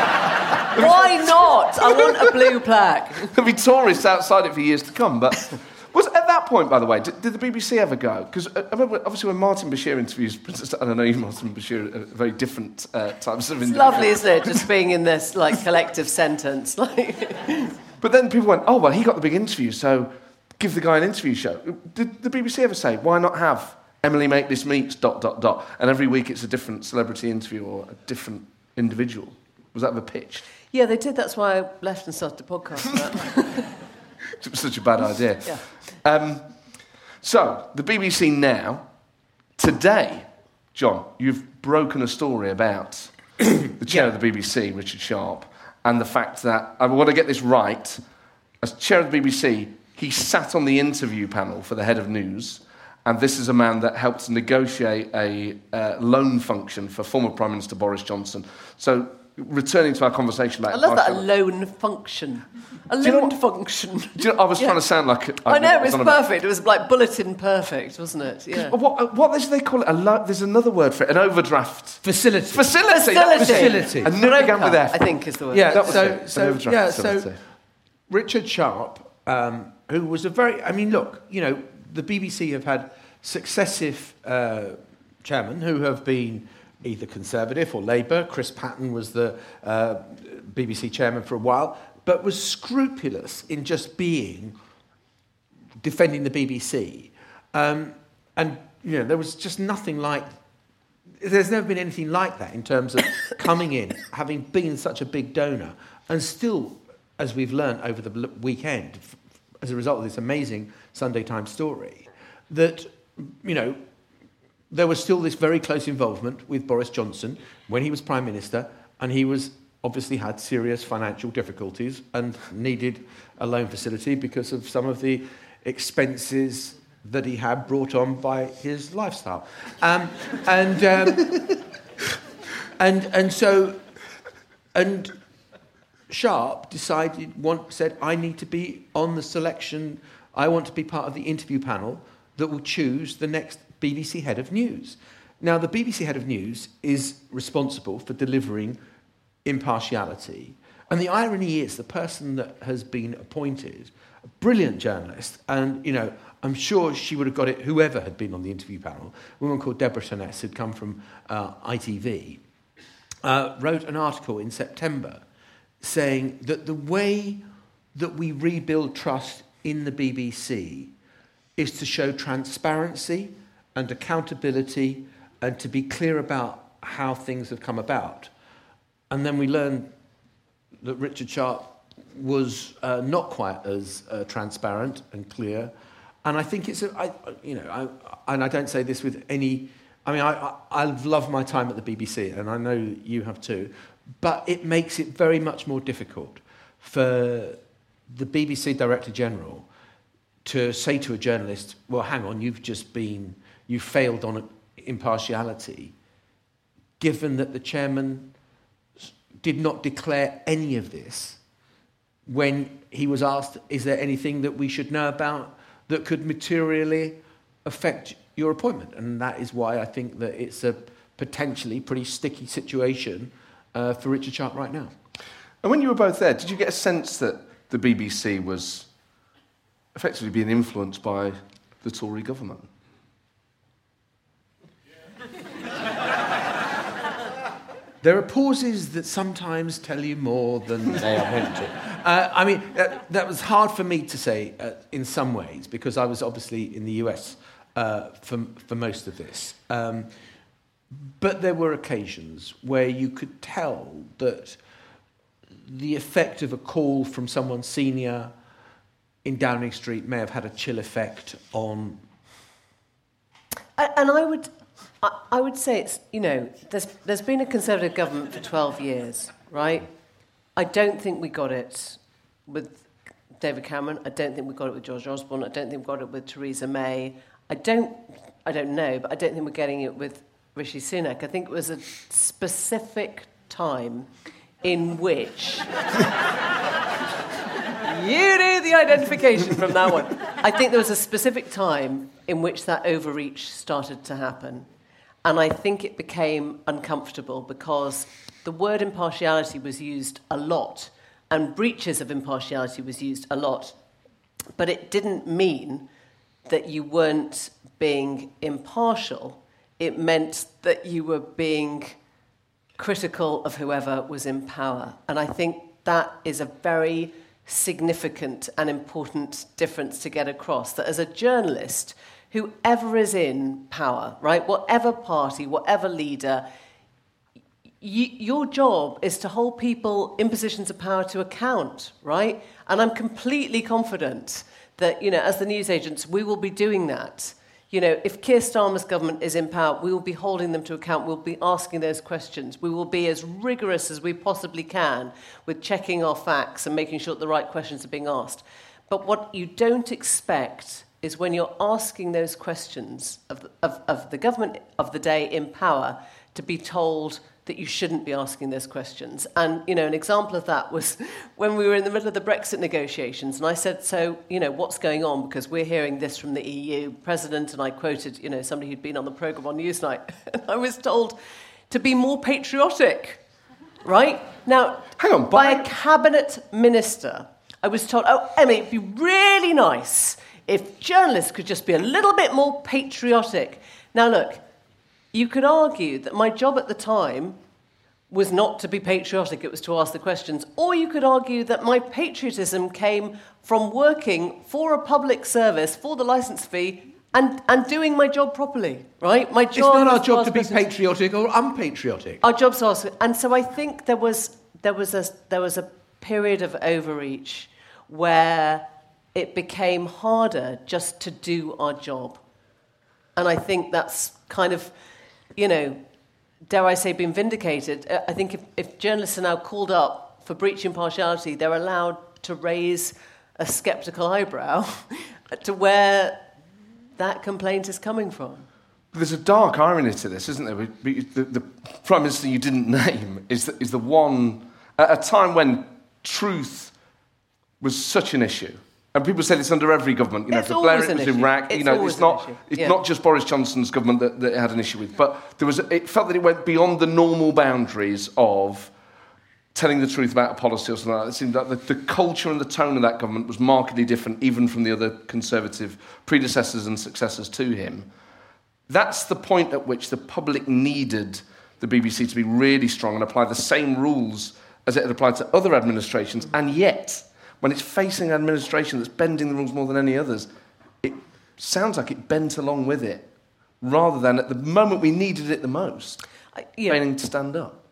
Why not? I want a blue plaque. There'll be tourists outside it for years to come, but... Was at that point, by the way, did, did the B B C ever go? Because I remember, obviously, when Martin Bashir interviews Princess, I don't know, Martin Bashir, uh, very different uh, types of. It's lovely, isn't it? Just being in this like collective sentence. Like. But then people went, "Oh well, he got the big interview, so give the guy an interview show." Did the B B C ever say, "Why not have Emily Maitlis meets dot dot dot," and every week it's a different celebrity interview or a different individual? Was that the pitch? Yeah, they did. That's why I left and started a podcast. It was such a bad idea. Yeah. Um, so, the B B C now, today, John, you've broken a story about the chair Yeah. of the B B C, Richard Sharp, and the fact that, I want to get this right, as chair of the B B C, he sat on the interview panel for the head of news, and this is a man that helped negotiate a uh, loan function for former Prime Minister Boris Johnson. So, returning to our conversation about... I love that, a impartiality- loan function. A Do you know loan what- function. Do you know, I was Yeah. trying to sound like... I know, it was on about- perfect. It was like bulletin perfect, wasn't it? Yeah. What, what do they call it? A lo- there's another word for it. An overdraft. Facility. Facility. Facility. Facility. And never began with F. I think is the word. Yeah, That was so, it, an so, overdraft yeah, so facility. Richard Sharp, um, who was a very... I mean, look, you know, the B B C have had successive uh, chairmen who have been either Conservative or Labour. Chris Patton was the uh, B B C chairman for a while, but was scrupulous in just being defending the B B C. Um, and, you know, there was just nothing like... There's never been anything like that in terms of coming in, having been such a big donor, and still, as we've learned over the l- weekend, f- as a result of this amazing Sunday Times story, that, you know, there was still this very close involvement with Boris Johnson when he was Prime Minister, and he was obviously had serious financial difficulties and needed a loan facility because of some of the expenses that he had brought on by his lifestyle. Um, and, um, and, and so, and Sharp decided, want, said, I need to be on the selection, I want to be part of the interview panel that will choose the next B B C head of news. Now, the B B C head of news is responsible for delivering impartiality. And the irony is the person that has been appointed, a brilliant journalist, and, you know, I'm sure she would have got it, whoever had been on the interview panel, a woman called Deborah Tonnes, who'd come from uh, I T V, uh, wrote an article in September saying that the way that we rebuild trust in the B B C is to show transparency and accountability and to be clear about how things have come about. And then we learned that Richard Sharp was uh, not quite as uh, transparent and clear. And I think it's, a, I, you know, I, and I don't say this with any, I mean, I, I, I've loved my time at the B B C, and I know you have too, but it makes it very much more difficult for the B B C Director General to say to a journalist, well, hang on, you've just been, you failed on impartiality, given that the chairman did not declare any of this when he was asked, is there anything that we should know about that could materially affect your appointment? And that is why I think that it's a potentially pretty sticky situation uh, for Richard Sharp right now. And when you were both there, did you get a sense that the B B C was effectively being influenced by the Tory government? There are pauses that sometimes tell you more than they are meant to. Uh, I mean, that, that was hard for me to say uh, in some ways, because I was obviously in the U S uh, for, for most of this. Um, but there were occasions where you could tell that the effect of a call from someone senior in Downing Street may have had a chill effect on... And I would... I would say it's, you know, there's there's been a Conservative government for twelve years, right? I don't think we got it with David Cameron. I don't think we got it with George Osborne. I don't think we got it with Theresa May. I don't, I don't know, but I don't think we're getting it with Rishi Sunak. I think it was a specific time in which... You do the identification from that one. I think there was a specific time in which that overreach started to happen. And I think it became uncomfortable because the word impartiality was used a lot and breaches of impartiality was used a lot. But it didn't mean that you weren't being impartial. It meant that you were being critical of whoever was in power. And I think that is a very significant and important difference to get across, that as a journalist, whoever is in power, right, whatever party, whatever leader, y- your job is to hold people in positions of power to account, right? And I'm completely confident that, you know, as the newsagents, we will be doing that. You know, if Keir Starmer's government is in power, we will be holding them to account. We'll be asking those questions. We will be as rigorous as we possibly can with checking our facts and making sure that the right questions are being asked. But what you don't expect is when you're asking those questions of the, of, of the government of the day in power to be told that you shouldn't be asking those questions. And, you know, an example of that was when we were in the middle of the Brexit negotiations, and I said, so, you know, what's going on? Because we're hearing this from the E U president, and I quoted, you know, somebody who'd been on the programme on Newsnight, and I was told to be more patriotic, right? Now, hang on, by a cabinet minister, I was told, oh, Emily, it'd be really nice if journalists could just be a little bit more patriotic. Now, look, you could argue that my job at the time was not to be patriotic, it was to ask the questions. Or you could argue that my patriotism came from working for a public service, for the licence fee, and, and doing my job properly, right? My job it's not our to job to be questions. patriotic or unpatriotic. Our job's to ask. And so I think there was, there was, a, there was a period of overreach where it became harder just to do our job. And I think that's kind of, you know, dare I say, been vindicated. I think if, if journalists are now called up for breach impartiality, they're allowed to raise a sceptical eyebrow to where that complaint is coming from. There's a dark irony to this, isn't there? The, the, the Prime Minister you didn't name is the, is the one, at a time when truth was such an issue. And people say this under every government. You know, it's for Blair it was issue. Iraq. It's you know, it's not it's yeah. not just Boris Johnson's government that, that it had an issue with, but there was it felt that it went beyond the normal boundaries of telling the truth about a policy or something like that. It seemed that the, the culture and the tone of that government was markedly different, even from the other Conservative predecessors and successors to him. That's the point at which the public needed the B B C to be really strong and apply the same rules as it had applied to other administrations, and yet, when it's facing an administration that's bending the rules more than any others, it sounds like it bent along with it, rather than at the moment we needed it the most, I, yeah. failing to stand up.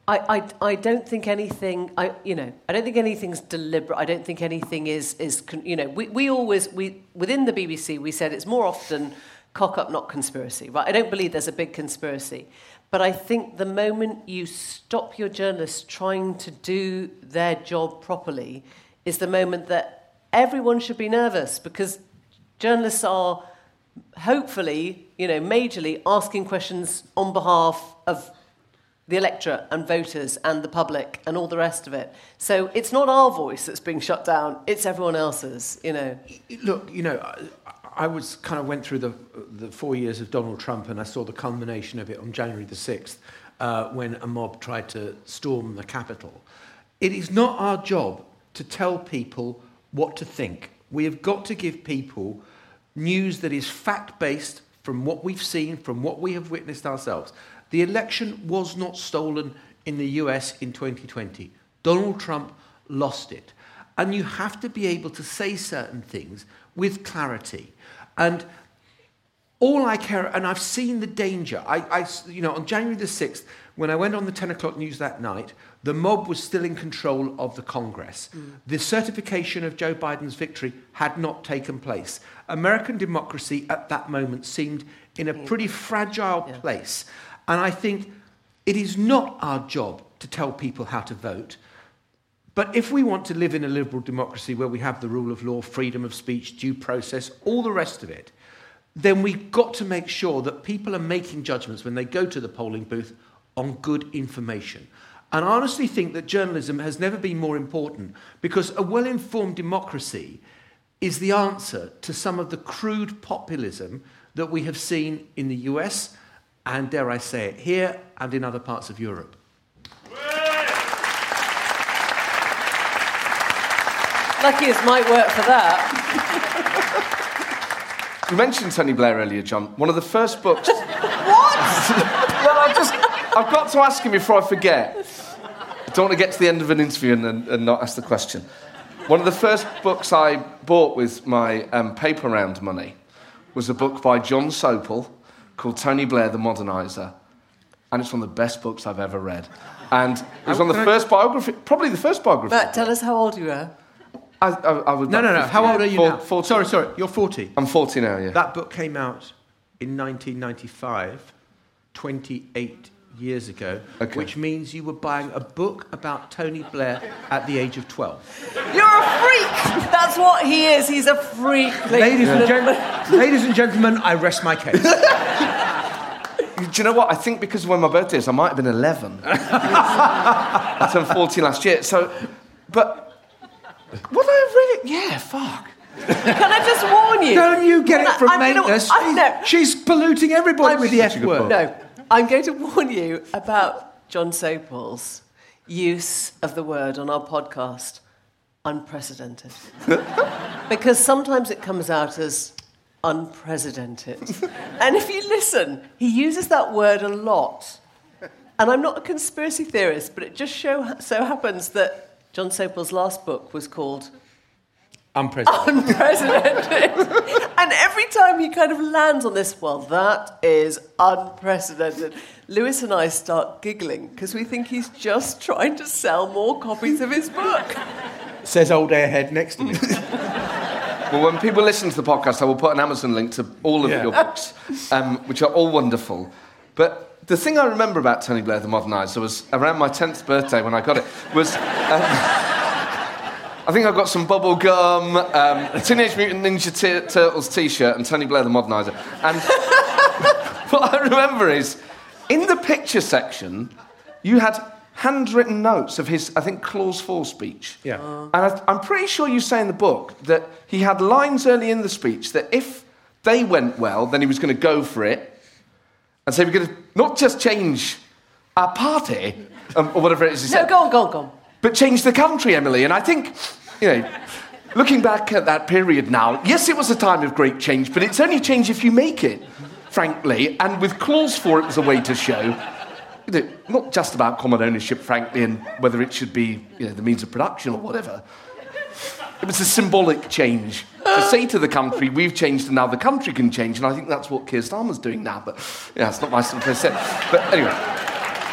I, I, I don't think anything, I, you know, I don't think anything's deliberate. I don't think anything is, is you know, we, we always, we within the B B C, we said it's more often cock up, not conspiracy, right? I don't believe there's a big conspiracy. But I think the moment you stop your journalists trying to do their job properly is the moment that everyone should be nervous, because journalists are hopefully, you know, majorly asking questions on behalf of the electorate and voters and the public and all the rest of it. So it's not our voice that's being shut down, it's everyone else's, you know. Look, you know, I, I was kind of went through the the four years of Donald Trump, and I saw the culmination of it on January the sixth, uh, when a mob tried to storm the Capitol. It is not our job to tell people what to think. We have got to give people news that is fact-based from what we've seen, from what we have witnessed ourselves. The election was not stolen in the U S in twenty twenty. Donald Trump lost it. And you have to be able to say certain things with clarity. And all I care, and I've seen the danger. I, I, you know, on January the sixth, when I went on the ten o'clock news that night, the mob was still in control of the Congress. Mm. The certification of Joe Biden's victory had not taken place. American democracy at that moment seemed in a pretty fragile yeah. place. And I think it is not our job to tell people how to vote. But if we want to live in a liberal democracy where we have the rule of law, freedom of speech, due process, all the rest of it, then we've got to make sure that people are making judgments when they go to the polling booth on good information. And I honestly think that journalism has never been more important, because a well-informed democracy is the answer to some of the crude populism that we have seen in the U S and, dare I say it, here and in other parts of Europe. Lucky as might work for that. You mentioned Tony Blair earlier, John. One of the first books... What? Well, I just, I've got to ask him before I forget. I don't want to get to the end of an interview and, and, and not ask the question. One of the first books I bought with my um, paper round money was a book by Jon Sopel called Tony Blair, the Moderniser. And it's one of the best books I've ever read. And it was one of the first biography... Probably the first biography. But tell us how old you are. I, I, I would no, no, no. How old are you Four, now? forty. Sorry, sorry. You're forty. I'm forty now, yeah. That book came out in nineteen ninety-five, twenty-eight years ago, okay. which means you were buying a book about Tony Blair at the age of twelve. You're a freak! That's what he is. He's a freak. Ladies, yeah. and, gen- ladies and gentlemen, I rest my case. Do you know what? I think because of when my birthday is, I might have been eleven. I turned forty last year. So, but... What I really... Yeah, fuck. Can I just warn you? Don't you get it from Maitness? No. She's polluting everybody I'm, with the F word. No, I'm going to warn you about Jon Sopel's use of the word on our podcast, unprecedented. Because sometimes it comes out as unprecedented. And if you listen, he uses that word a lot. And I'm not a conspiracy theorist, but it just show, so happens that Jon Sopel's last book was called Unprecedented. Unprecedented. And every time he kind of lands on this, well, that is unprecedented, Lewis and I start giggling because we think he's just trying to sell more copies of his book. Says old airhead next to me. Well, when people listen to the podcast, I will put an Amazon link to all of yeah. your books, um, which are all wonderful. But the thing I remember about Tony Blair, the Moderniser, was around my tenth birthday when I got it, was... Um, I think I got some bubble gum, um, a Teenage Mutant Ninja T- Turtles T-shirt and Tony Blair, the Moderniser. And what I remember is, in the picture section, you had handwritten notes of his, I think, Clause four speech. Yeah. Uh. And I, I'm pretty sure you say in the book that he had lines early in the speech that if they went well, then he was going to go for it. And so we're going to not just change our party, um, or whatever it is he no, said. go on, go on, go on. But change the country, Emily. And I think, you know, looking back at that period now, yes, it was a time of great change, but it's only change if you make it, frankly. And with Clause four, it was a way to show, you know, not just about common ownership, frankly, and whether it should be, you know, the means of production or whatever. It was a symbolic change to say to the country, we've changed and now the country can change. And I think that's what Keir Starmer's doing now. But, yeah, it's not nice to say. But anyway.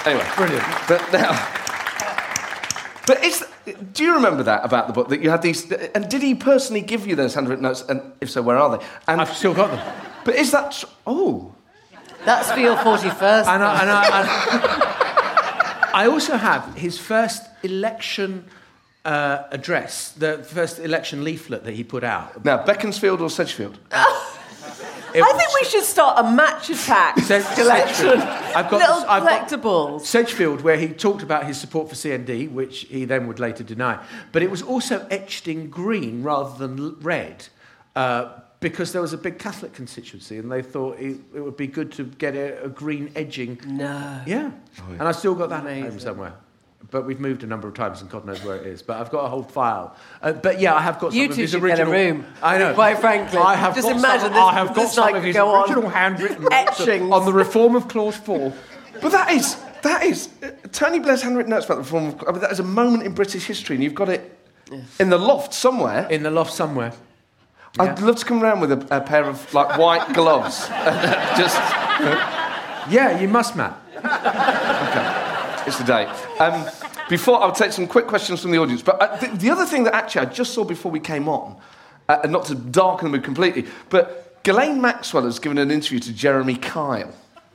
Anyway, Brilliant. But now, but is do you remember that about the book that you had these? And did he personally give you those handwritten notes? And if so, where are they? And I've still got them. But is that tr- oh? That's for your forty-first. And I, and I, and I also have his first election uh, address, the first election leaflet that he put out. Now, Beaconsfield or Sedgefield? It I think we should start a match attack Sedge- collection. Sedgefield. I've got Little this- I've got- collectibles. Sedgefield, where he talked about his support for C N D, which he then would later deny. But it was also etched in green rather than l- red, uh, because there was a big Catholic constituency, and they thought it, it would be good to get a, a green edging. No. Yeah. And I still got that at Amazing. home somewhere. But we've moved a number of times, and God knows where it is. But I've got a whole file. Uh, but yeah, I have got some You of two his should original. get a room. I know. Quite frankly, I have just got imagine some, this- I have got this some night of his go on. original handwritten notes Etchings. on the reform of Clause Four. But that is that is uh, Tony Blair's handwritten notes about the reform of. I mean, that is a moment in British history, and you've got it in the loft somewhere. In the loft somewhere. I'd love to come around with a, a pair of like white gloves. Just Yeah, you must, Matt. it's the day. Um, before I'll take some quick questions from the audience, but uh, the, the other thing that actually I just saw before we came on, uh, and not to darken the mood completely, but Ghislaine Maxwell has given an interview to Jeremy Kyle.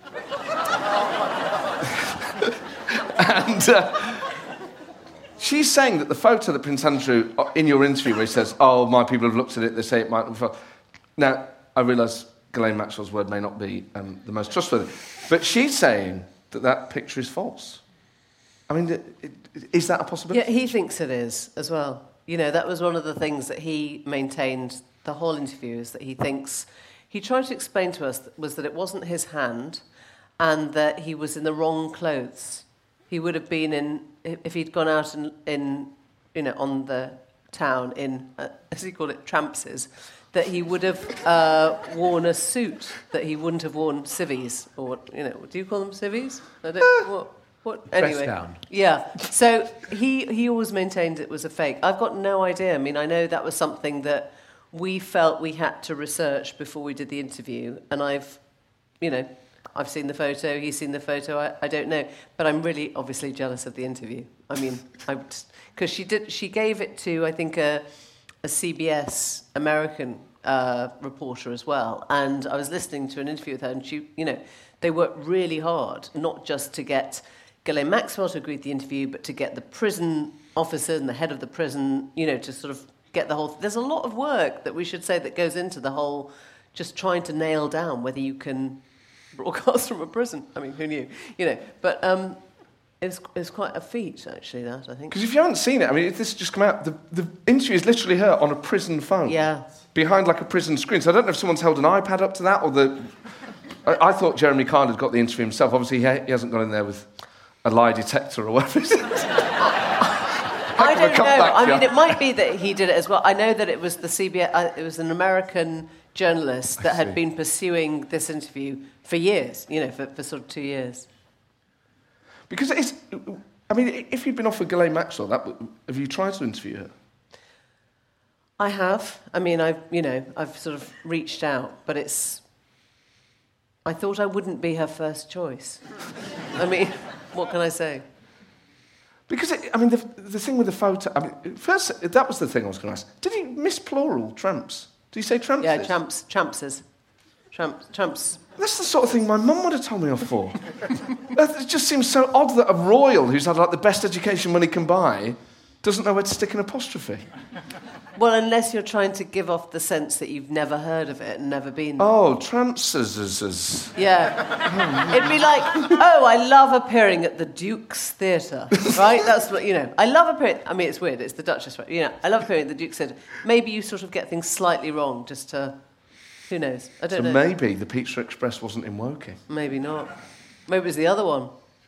And uh, she's saying that the photo that Prince Andrew, in your interview where he says, oh, my people have looked at it, they say it might not be fun. Now, I realise Ghislaine Maxwell's word may not be um, the most trustworthy, but she's saying that that picture is false. I mean, it, it, is that a possibility? Yeah, he thinks it is as well. You know, that was one of the things that he maintained the whole interview, is that he thinks... He tried to explain to us was that it wasn't his hand and that he was in the wrong clothes. He would have been in... If he'd gone out in, in you know, on the town in, uh, as he called it, trampses, that he would have uh, worn a suit, that he wouldn't have worn civvies, or, you know, do you call them civvies? I don't... What, What, anyway, down. Yeah. So he, he always maintained it was a fake. I've got no idea. I mean, I know that was something that we felt we had to research before we did the interview. And I've, you know, I've seen the photo, he's seen the photo, I, I don't know. But I'm really obviously jealous of the interview. I mean, because she did, she gave it to, I think, a, a C B S American uh, reporter as well. And I was listening to an interview with her, and she, you know, they worked really hard, not just to get Ghislaine Maxwell to agree to the interview, but to get the prison officer and the head of the prison, you know, to sort of get the whole... There's a lot of work that we should say that goes into the whole, just trying to nail down whether you can broadcast from a prison. I mean, who knew? You know, but um, it's, it's quite a feat, actually, that, I think. Because if you haven't seen it, I mean, if this has just come out, the, the interview is literally her on a prison phone. Yeah. Behind, like, a prison screen. So I don't know if someone's held an iPad up to that, or the... I, I thought Jeremy Kyle had got the interview himself. Obviously, he, ha- he hasn't gone in there with a lie detector or whatever it is. I don't know. I mean, it might be that he did it as well. I know that it was the C B S, uh, it was an American journalist that had been pursuing this interview for years, you know, for, for sort of two years. Because it's... I mean, if you'd been offered Ghislaine Maxwell, that, have you tried to interview her? I have. I mean, I've, you know, I've sort of reached out, but it's... I thought I wouldn't be her first choice. I mean, what can I say? Because, it, I mean, the, the thing with the photo... I mean, first, that was the thing I was going to ask. Did he miss plural, tramps? Did he say tramps? Yeah, tramps, trampses. Tramps, tramps. That's the sort of thing my mum would have told me off for. It just seems so odd that a royal who's had, like, the best education money can buy doesn't know where to stick an apostrophe. Well, unless you're trying to give off the sense that you've never heard of it and never been there. Oh, tramps. Yeah. It'd be like, oh, I love appearing at the Duke's Theatre, right? That's what, you know, I love appearing... I mean, it's weird, it's the Duchess, right? You know, I love appearing at the Duke's Theatre. Maybe you sort of get things slightly wrong just to... Who knows? I don't so know. maybe the Pizza Express wasn't in Woking. Maybe not. Maybe it was the other one.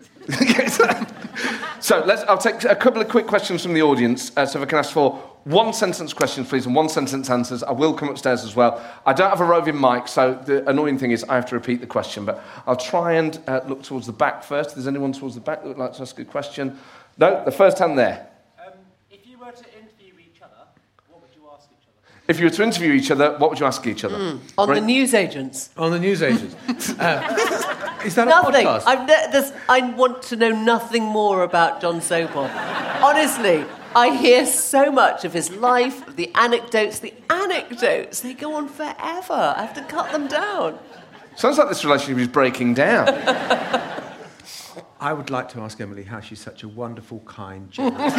So let's. I'll take a couple of quick questions from the audience. Uh, so if I can ask for one sentence questions, please, and one sentence answers. I will come upstairs as well. I don't have a roving mic, so the annoying thing is I have to repeat the question. But I'll try and uh, look towards the back first. If there's anyone towards the back that would like to ask a question, no. The first hand there. Um, if you were to interview each other, If you were to interview each other, what would you ask each other? Mm. On Right. the newsagents. On the newsagents. uh, is that Nothing. a podcast? I've ne- there's- I want to know nothing more about John Sopel. Honestly, I hear so much of his life, of the anecdotes. The anecdotes, they go on forever. I have to cut them down. Sounds like this relationship is breaking down. I would like to ask Emily how she's such a wonderful, kind, generous...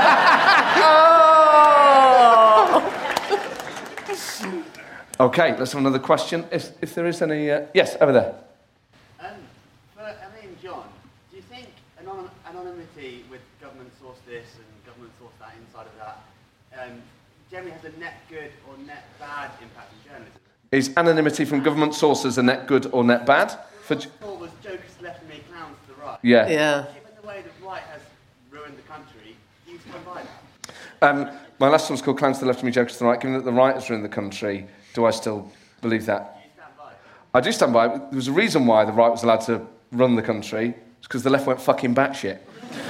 OK, let's have another question, if, if there is any... Uh... Yes, over there. Um, for Emily and John, do you think anon- anonymity with government source this and government source that inside of that um, generally has a net good or net bad impact on journalism? Is anonymity from government sources a net good or net bad? For... What I thought was jokers left and made clowns to the right. Yeah. Yeah. Given the way the right has ruined the country, do you stand by that? Um, my last one's called Clowns to the Left of Me, Jokers to the Right. Given that the right has ruined the country, do I still believe that? Do you stand by it? I do stand by it. There was a reason why the right was allowed to run the country. It's because the left went fucking batshit.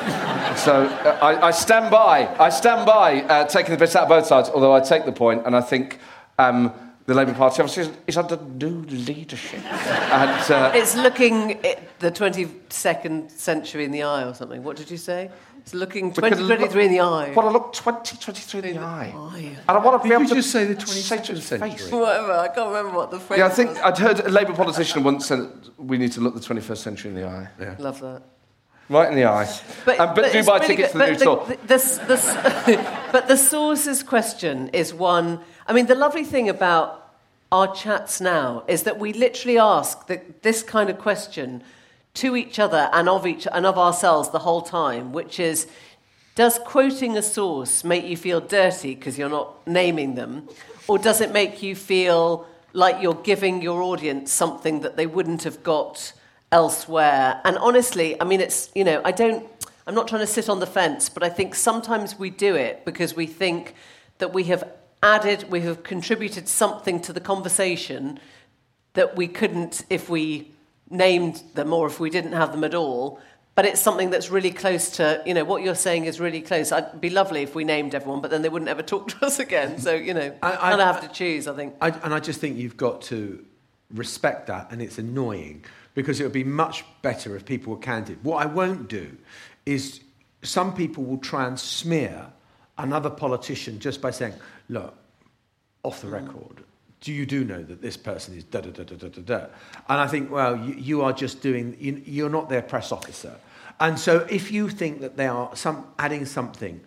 So uh, I, I stand by. I stand by uh, taking the bits out of both sides, although I take the point, and I think um, the Labour Party obviously is under new leadership. and, uh, It's looking at the twenty-second century in the eye or something. What did you say? It's looking twenty twenty-three in the eye. Want to look twenty twenty-three in the eye. Eye. And I want to be Did able you to just say the say to twenty-second his century? face. Whatever, I can't remember what the phrase Yeah, I think was. I'd heard a Labour politician once said we need to look the twenty-first century in the eye. Yeah. Love that. Right in the eye. But, um, but, do it's buy really tickets good. to the new tour. But the, the, the, the, but the sources question is one... I mean, the lovely thing about our chats now is that we literally ask the, this kind of question to each other and of, each, and of ourselves the whole time, which is, does quoting a source make you feel dirty because you're not naming them? Or does it make you feel like you're giving your audience something that they wouldn't have got elsewhere? And honestly, I mean, it's, you know, I don't, I'm not trying to sit on the fence, but I think sometimes we do it because we think that we have added, we have contributed something to the conversation that we couldn't if we named them or if we didn't have them at all. But it's something that's really close to, you know, what you're saying is really close. It'd be lovely if we named everyone, but then they wouldn't ever talk to us again. So, you know, I, I, kind of have to choose, I think. I, and I just think you've got to respect that, and it's annoying because it would be much better if people were candid. What I won't do is some people will try and smear another politician just by saying, look, off the record, do you do know that this person is da da da da da da da? And I think, well, you, you are just doing, you, you're not their press officer. And so if you think that they are some adding something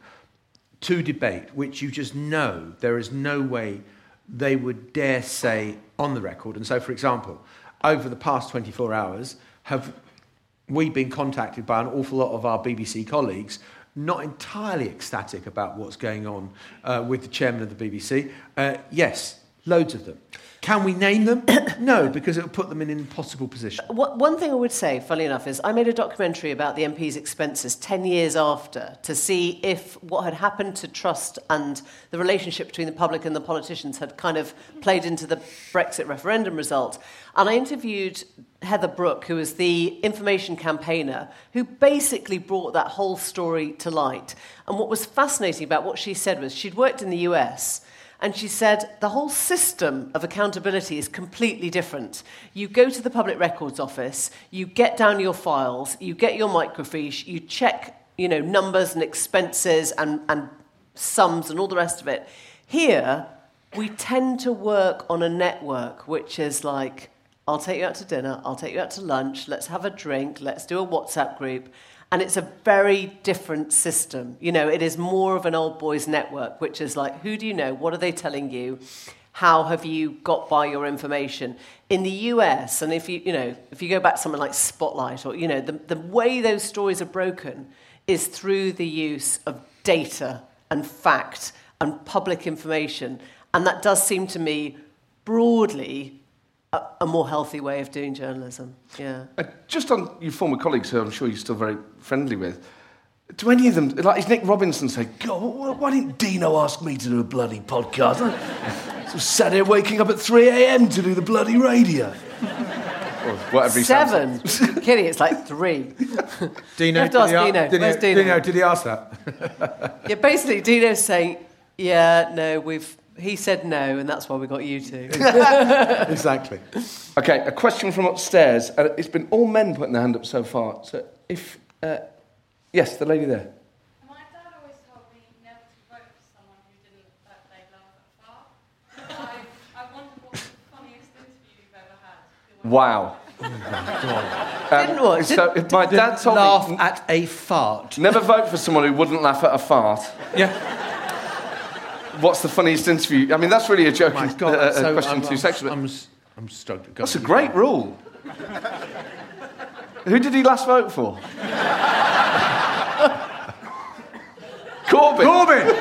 to debate, which you just know there is no way they would dare say on the record. And so, for example, over the past twenty-four hours, have we been contacted by an awful lot of our B B C colleagues, not entirely ecstatic about what's going on uh, with the chairman of the B B C? Uh, yes, loads of them. Can we name them? No, because it would put them in an impossible position. What, one thing I would say, funnily enough, is I made a documentary about the M P's expenses ten years after to see if what had happened to trust and the relationship between the public and the politicians had kind of played into the Brexit referendum result. And I interviewed Heather Brooke, who was the information campaigner, who basically brought that whole story to light. And what was fascinating about what she said was she'd worked in the U S, and she said the whole system of accountability is completely different. You go to the Public Records Office, you get down your files, you get your microfiche, you check, you know, numbers and expenses and, and sums and all the rest of it. Here, we tend to work on a network, which is like, I'll take you out to dinner, I'll take you out to lunch, let's have a drink, let's do a WhatsApp group. And it's a very different system. You know, it is more of an old boys network, which is like, who do you know? What are they telling you? How have you got by your information? In the U S, and if you, you know, if you go back to something like Spotlight, or, you know, the, the way those stories are broken is through the use of data and fact and public information. And that does seem to me broadly a, a more healthy way of doing journalism. Yeah. Uh, just on your former colleagues, who I'm sure you're still very friendly with, do any of them, like, is Nick Robinson say, God, why didn't Dino ask me to do a bloody podcast? I so sat here waking up at three a.m. to do the bloody radio. Or whatever he Seven. sounds. Kidding, it's like three. Dino, You have to ask did he, Dino. Did Where's he, Dino? Dino, did he ask that? Yeah, basically, Dino's saying, Yeah, no, we've... He said no, and that's why we got you two. Exactly. Okay, a question from upstairs. Uh, it's been all men putting their hand up so far. So if... Uh, yes, the lady there. My dad always told me never to vote for someone who didn't that they laugh at far. I, I wondered what was the funniest interview you've ever had. Wow. Oh my God. Um, Didn't what? So if my dad told laugh me... at a fart. Never vote for someone who wouldn't laugh at a fart. Yeah. What's the funniest interview? I mean, that's really a joke. My God, uh, so a question I'm, in two sections. I'm, I'm, I'm struggling. That's a great rule. Who did he last vote for? Corbyn. Corbyn!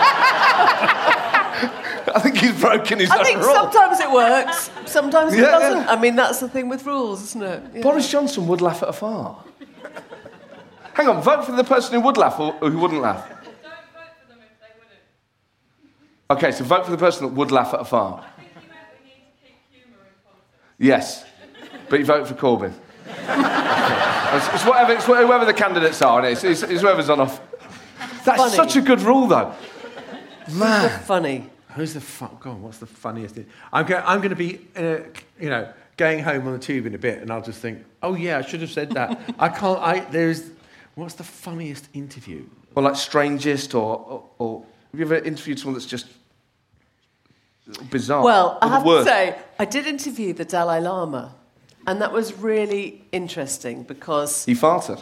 I think he's broken his I own think rule. sometimes it works, sometimes it Yeah, doesn't. yeah. I mean, that's the thing with rules, isn't it? Yeah. Boris Johnson would laugh at a fart. Hang on, vote for the person who would laugh or who wouldn't laugh. Don't vote for them if they wouldn't. Okay, so vote for the person that would laugh at a fart. I think you meant we need to keep humour in politics. Yes, but you vote for Corbyn. it's, it's whatever. It's whoever the candidates are, and it's, it's, it's whoever's on off. That's Funny. such a good rule, though. Man, Funny. Who's the fuck? God, what's the funniest thing? I'm going. I'm going to be, uh, you know, going home on the tube in a bit, and I'll just think, oh yeah, I should have said that. I can't. I there's. What's the funniest interview? or like strangest, or, or, or have you ever interviewed someone that's just bizarre? Well, I Or the have to worst? say, I did interview the Dalai Lama, and that was really interesting because He farted.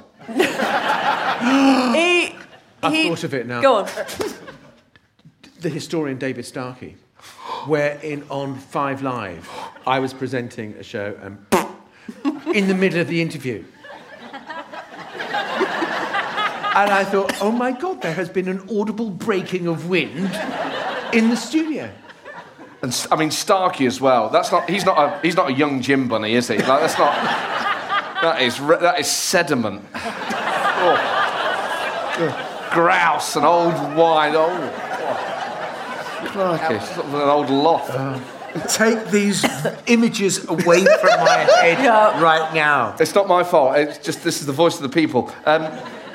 he. I've he thought of it now. Go on. The historian David Starkey, where in on Five Live, I was presenting a show and in the middle of the interview. And I thought, oh my God, there has been an audible breaking of wind in the studio. And S- I mean Starkey as well. That's not. He's not a. He's not a young Jim Bunny, is he? Like that's not. That is. re- That is sediment. Oh. Grouse and old wine. Oh. oh. Crikey, it's sort of an old loft. Take these images away from my head Yeah. right now. It's not my fault. It's just this is the voice of the people. Um,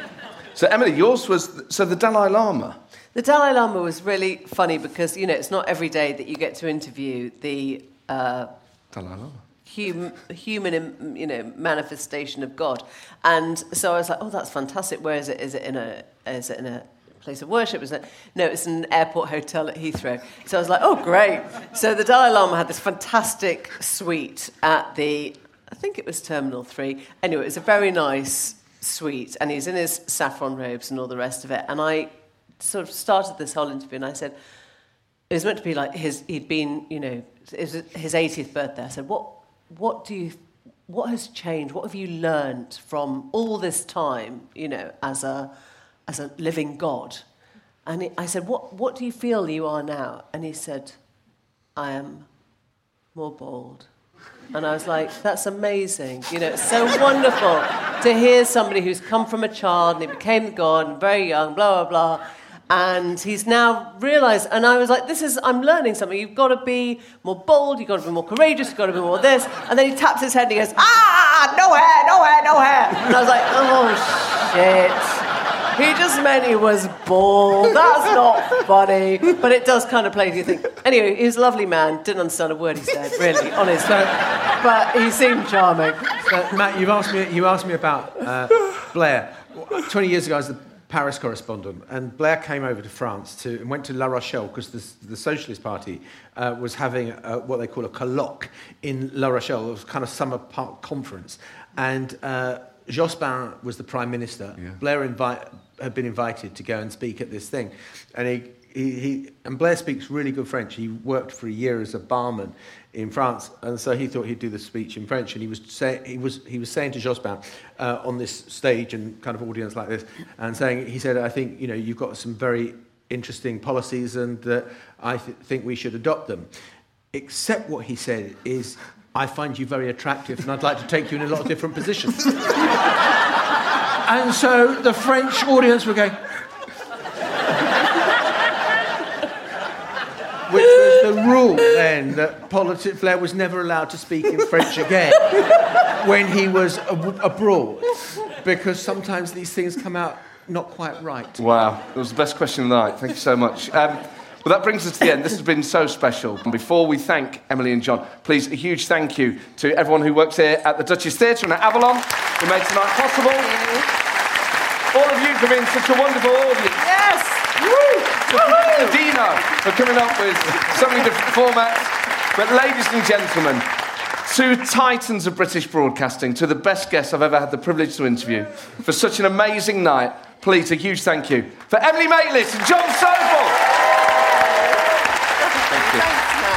so Emily, yours was so the Dalai Lama. The Dalai Lama was really funny because, you know, it's not every day that you get to interview the uh, Dalai Lama. hum, human, you know, manifestation of God. And so I was like, oh, that's fantastic. Where is it? Is it in a, is it in a place of worship? Is it? No, it's an airport hotel at Heathrow. So I was like, oh, great. So the Dalai Lama had this fantastic suite at the, I think it was Terminal three. Anyway, it was a very nice suite. And he's in his saffron robes and all the rest of it. And I sort of started this whole interview and I said, it was meant to be like his, he'd been, you know, it was his eightieth birthday. I said, what, what do you, what has changed? What have you learned from all this time, you know, as a, as a living God? And he, I said, what, what do you feel you are now? And he said, I am more bold. And I was like, that's amazing. You know, it's so wonderful to hear somebody who's come from a child and he became God and very young, blah, blah, blah. And he's now realised, and I was like, this is, I'm learning something. You've got to be more bold, you've got to be more courageous, you've got to be more this. And then he taps his head and he goes, ah, no hair, no hair, no hair. And I was like, oh, shit. He just meant he was bald. That's not funny. But it does kind of play, do you think? Anyway, he was a lovely man. Didn't understand a word he said, really, honest. But he seemed charming. So, Matt, you've asked me, you asked me about uh, Blair. twenty years ago, I was the Paris correspondent, and Blair came over to France to and went to La Rochelle because the, the Socialist Party uh, was having a, what they call a colloque in La Rochelle. It was kind of summer park conference, and uh, Jospin was the prime minister. Yeah. Blair invite, had been invited to go and speak at this thing, and he, he, he and Blair speaks really good French. He worked for a year as a barman in France, and so he thought he'd do the speech in French. And he was say, he was he was saying to Jospin uh, on this stage and kind of audience like this, and saying he said, I think you know you've got some very interesting policies, and that uh, I th- think we should adopt them. Except what he said is, I find you very attractive, and I'd like to take you in a lot of different positions. And so the French audience were going. Which was the rule then, that politi- Blair was never allowed to speak in French again when he was ab- abroad, because sometimes these things come out not quite right. Wow, it was the best question of the night. Thank you so much. Um, Well, that brings us to the end. This has been so special. And before we thank Emily and John, please, a huge thank you to everyone who works here at the Duchess Theatre and at Avalon, who made tonight possible. All of you for being such a wonderful audience. Yes! To Dino for coming up with so many different formats. But ladies and gentlemen, two titans of British broadcasting, to the best guests I've ever had the privilege to interview, for such an amazing night, please, a huge thank you for Emily Maitlis and Jon Sopel. Thank you.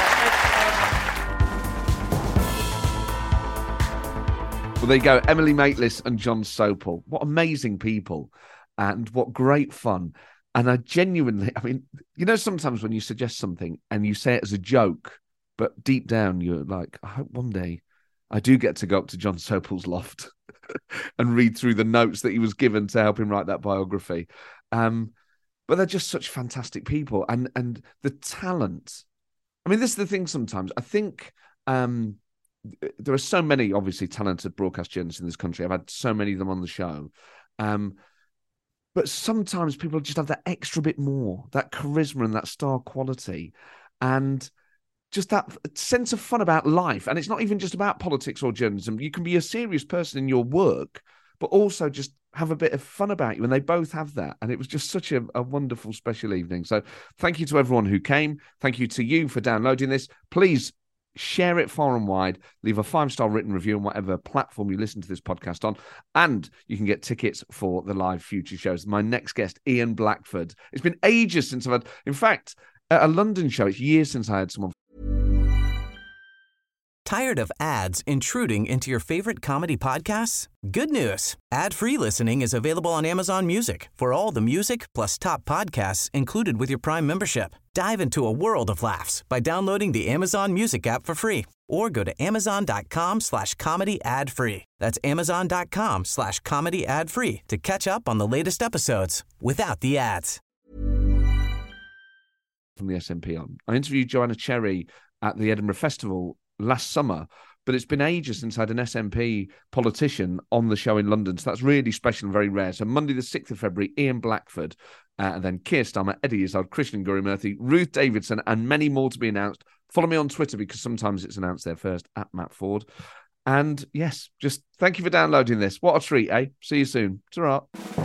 Well, there you go, Emily Maitlis and Jon Sopel. What amazing people, and what great fun. And I genuinely, I mean, you know, sometimes when you suggest something and you say it as a joke, but deep down you're like, I hope one day I do get to go up to Jon Sopel's loft and read through the notes that he was given to help him write that biography. Um, but they're just such fantastic people. And and the talent. I mean, this is the thing sometimes. I think um, there are so many, obviously, talented broadcast journalists in this country. I've had so many of them on the show. Um, but sometimes people just have that extra bit more, that charisma and that star quality. And just that sense of fun about life. And it's not even just about politics or journalism. You can be a serious person in your work, but also just have a bit of fun about you. And they both have that. And it was just such a, a wonderful, special evening. So thank you to everyone who came. Thank you to you for downloading this. Please share it far and wide. Leave a five-star written review on whatever platform you listen to this podcast on. And you can get tickets for the live future shows. My next guest, Ian Blackford. It's been ages since I've had... In fact, at a London show, it's years since I had someone... Tired of ads intruding into your favorite comedy podcasts? Good news. Ad-free listening is available on Amazon Music for all the music plus top podcasts included with your Prime membership. Dive into a world of laughs by downloading the Amazon Music app for free or go to amazon.com slash comedy ad-free. That's amazon.com slash comedy ad-free to catch up on the latest episodes without the ads. From the S N P on. I interviewed Joanna Cherry at the Edinburgh Festival last summer, but it's been ages since I had an S N P politician on the show in London, so that's really special and very rare. So Monday the sixth of February, Ian Blackford, uh, and then Keir Starmer, Eddie Izzard, Krishnan Gurumurthy, Ruth Davidson, and many more to be announced. Follow me on Twitter because sometimes it's announced there first, at Matt Ford. And yes, just thank you for downloading this. What a treat, eh? See you soon. Ta-ra.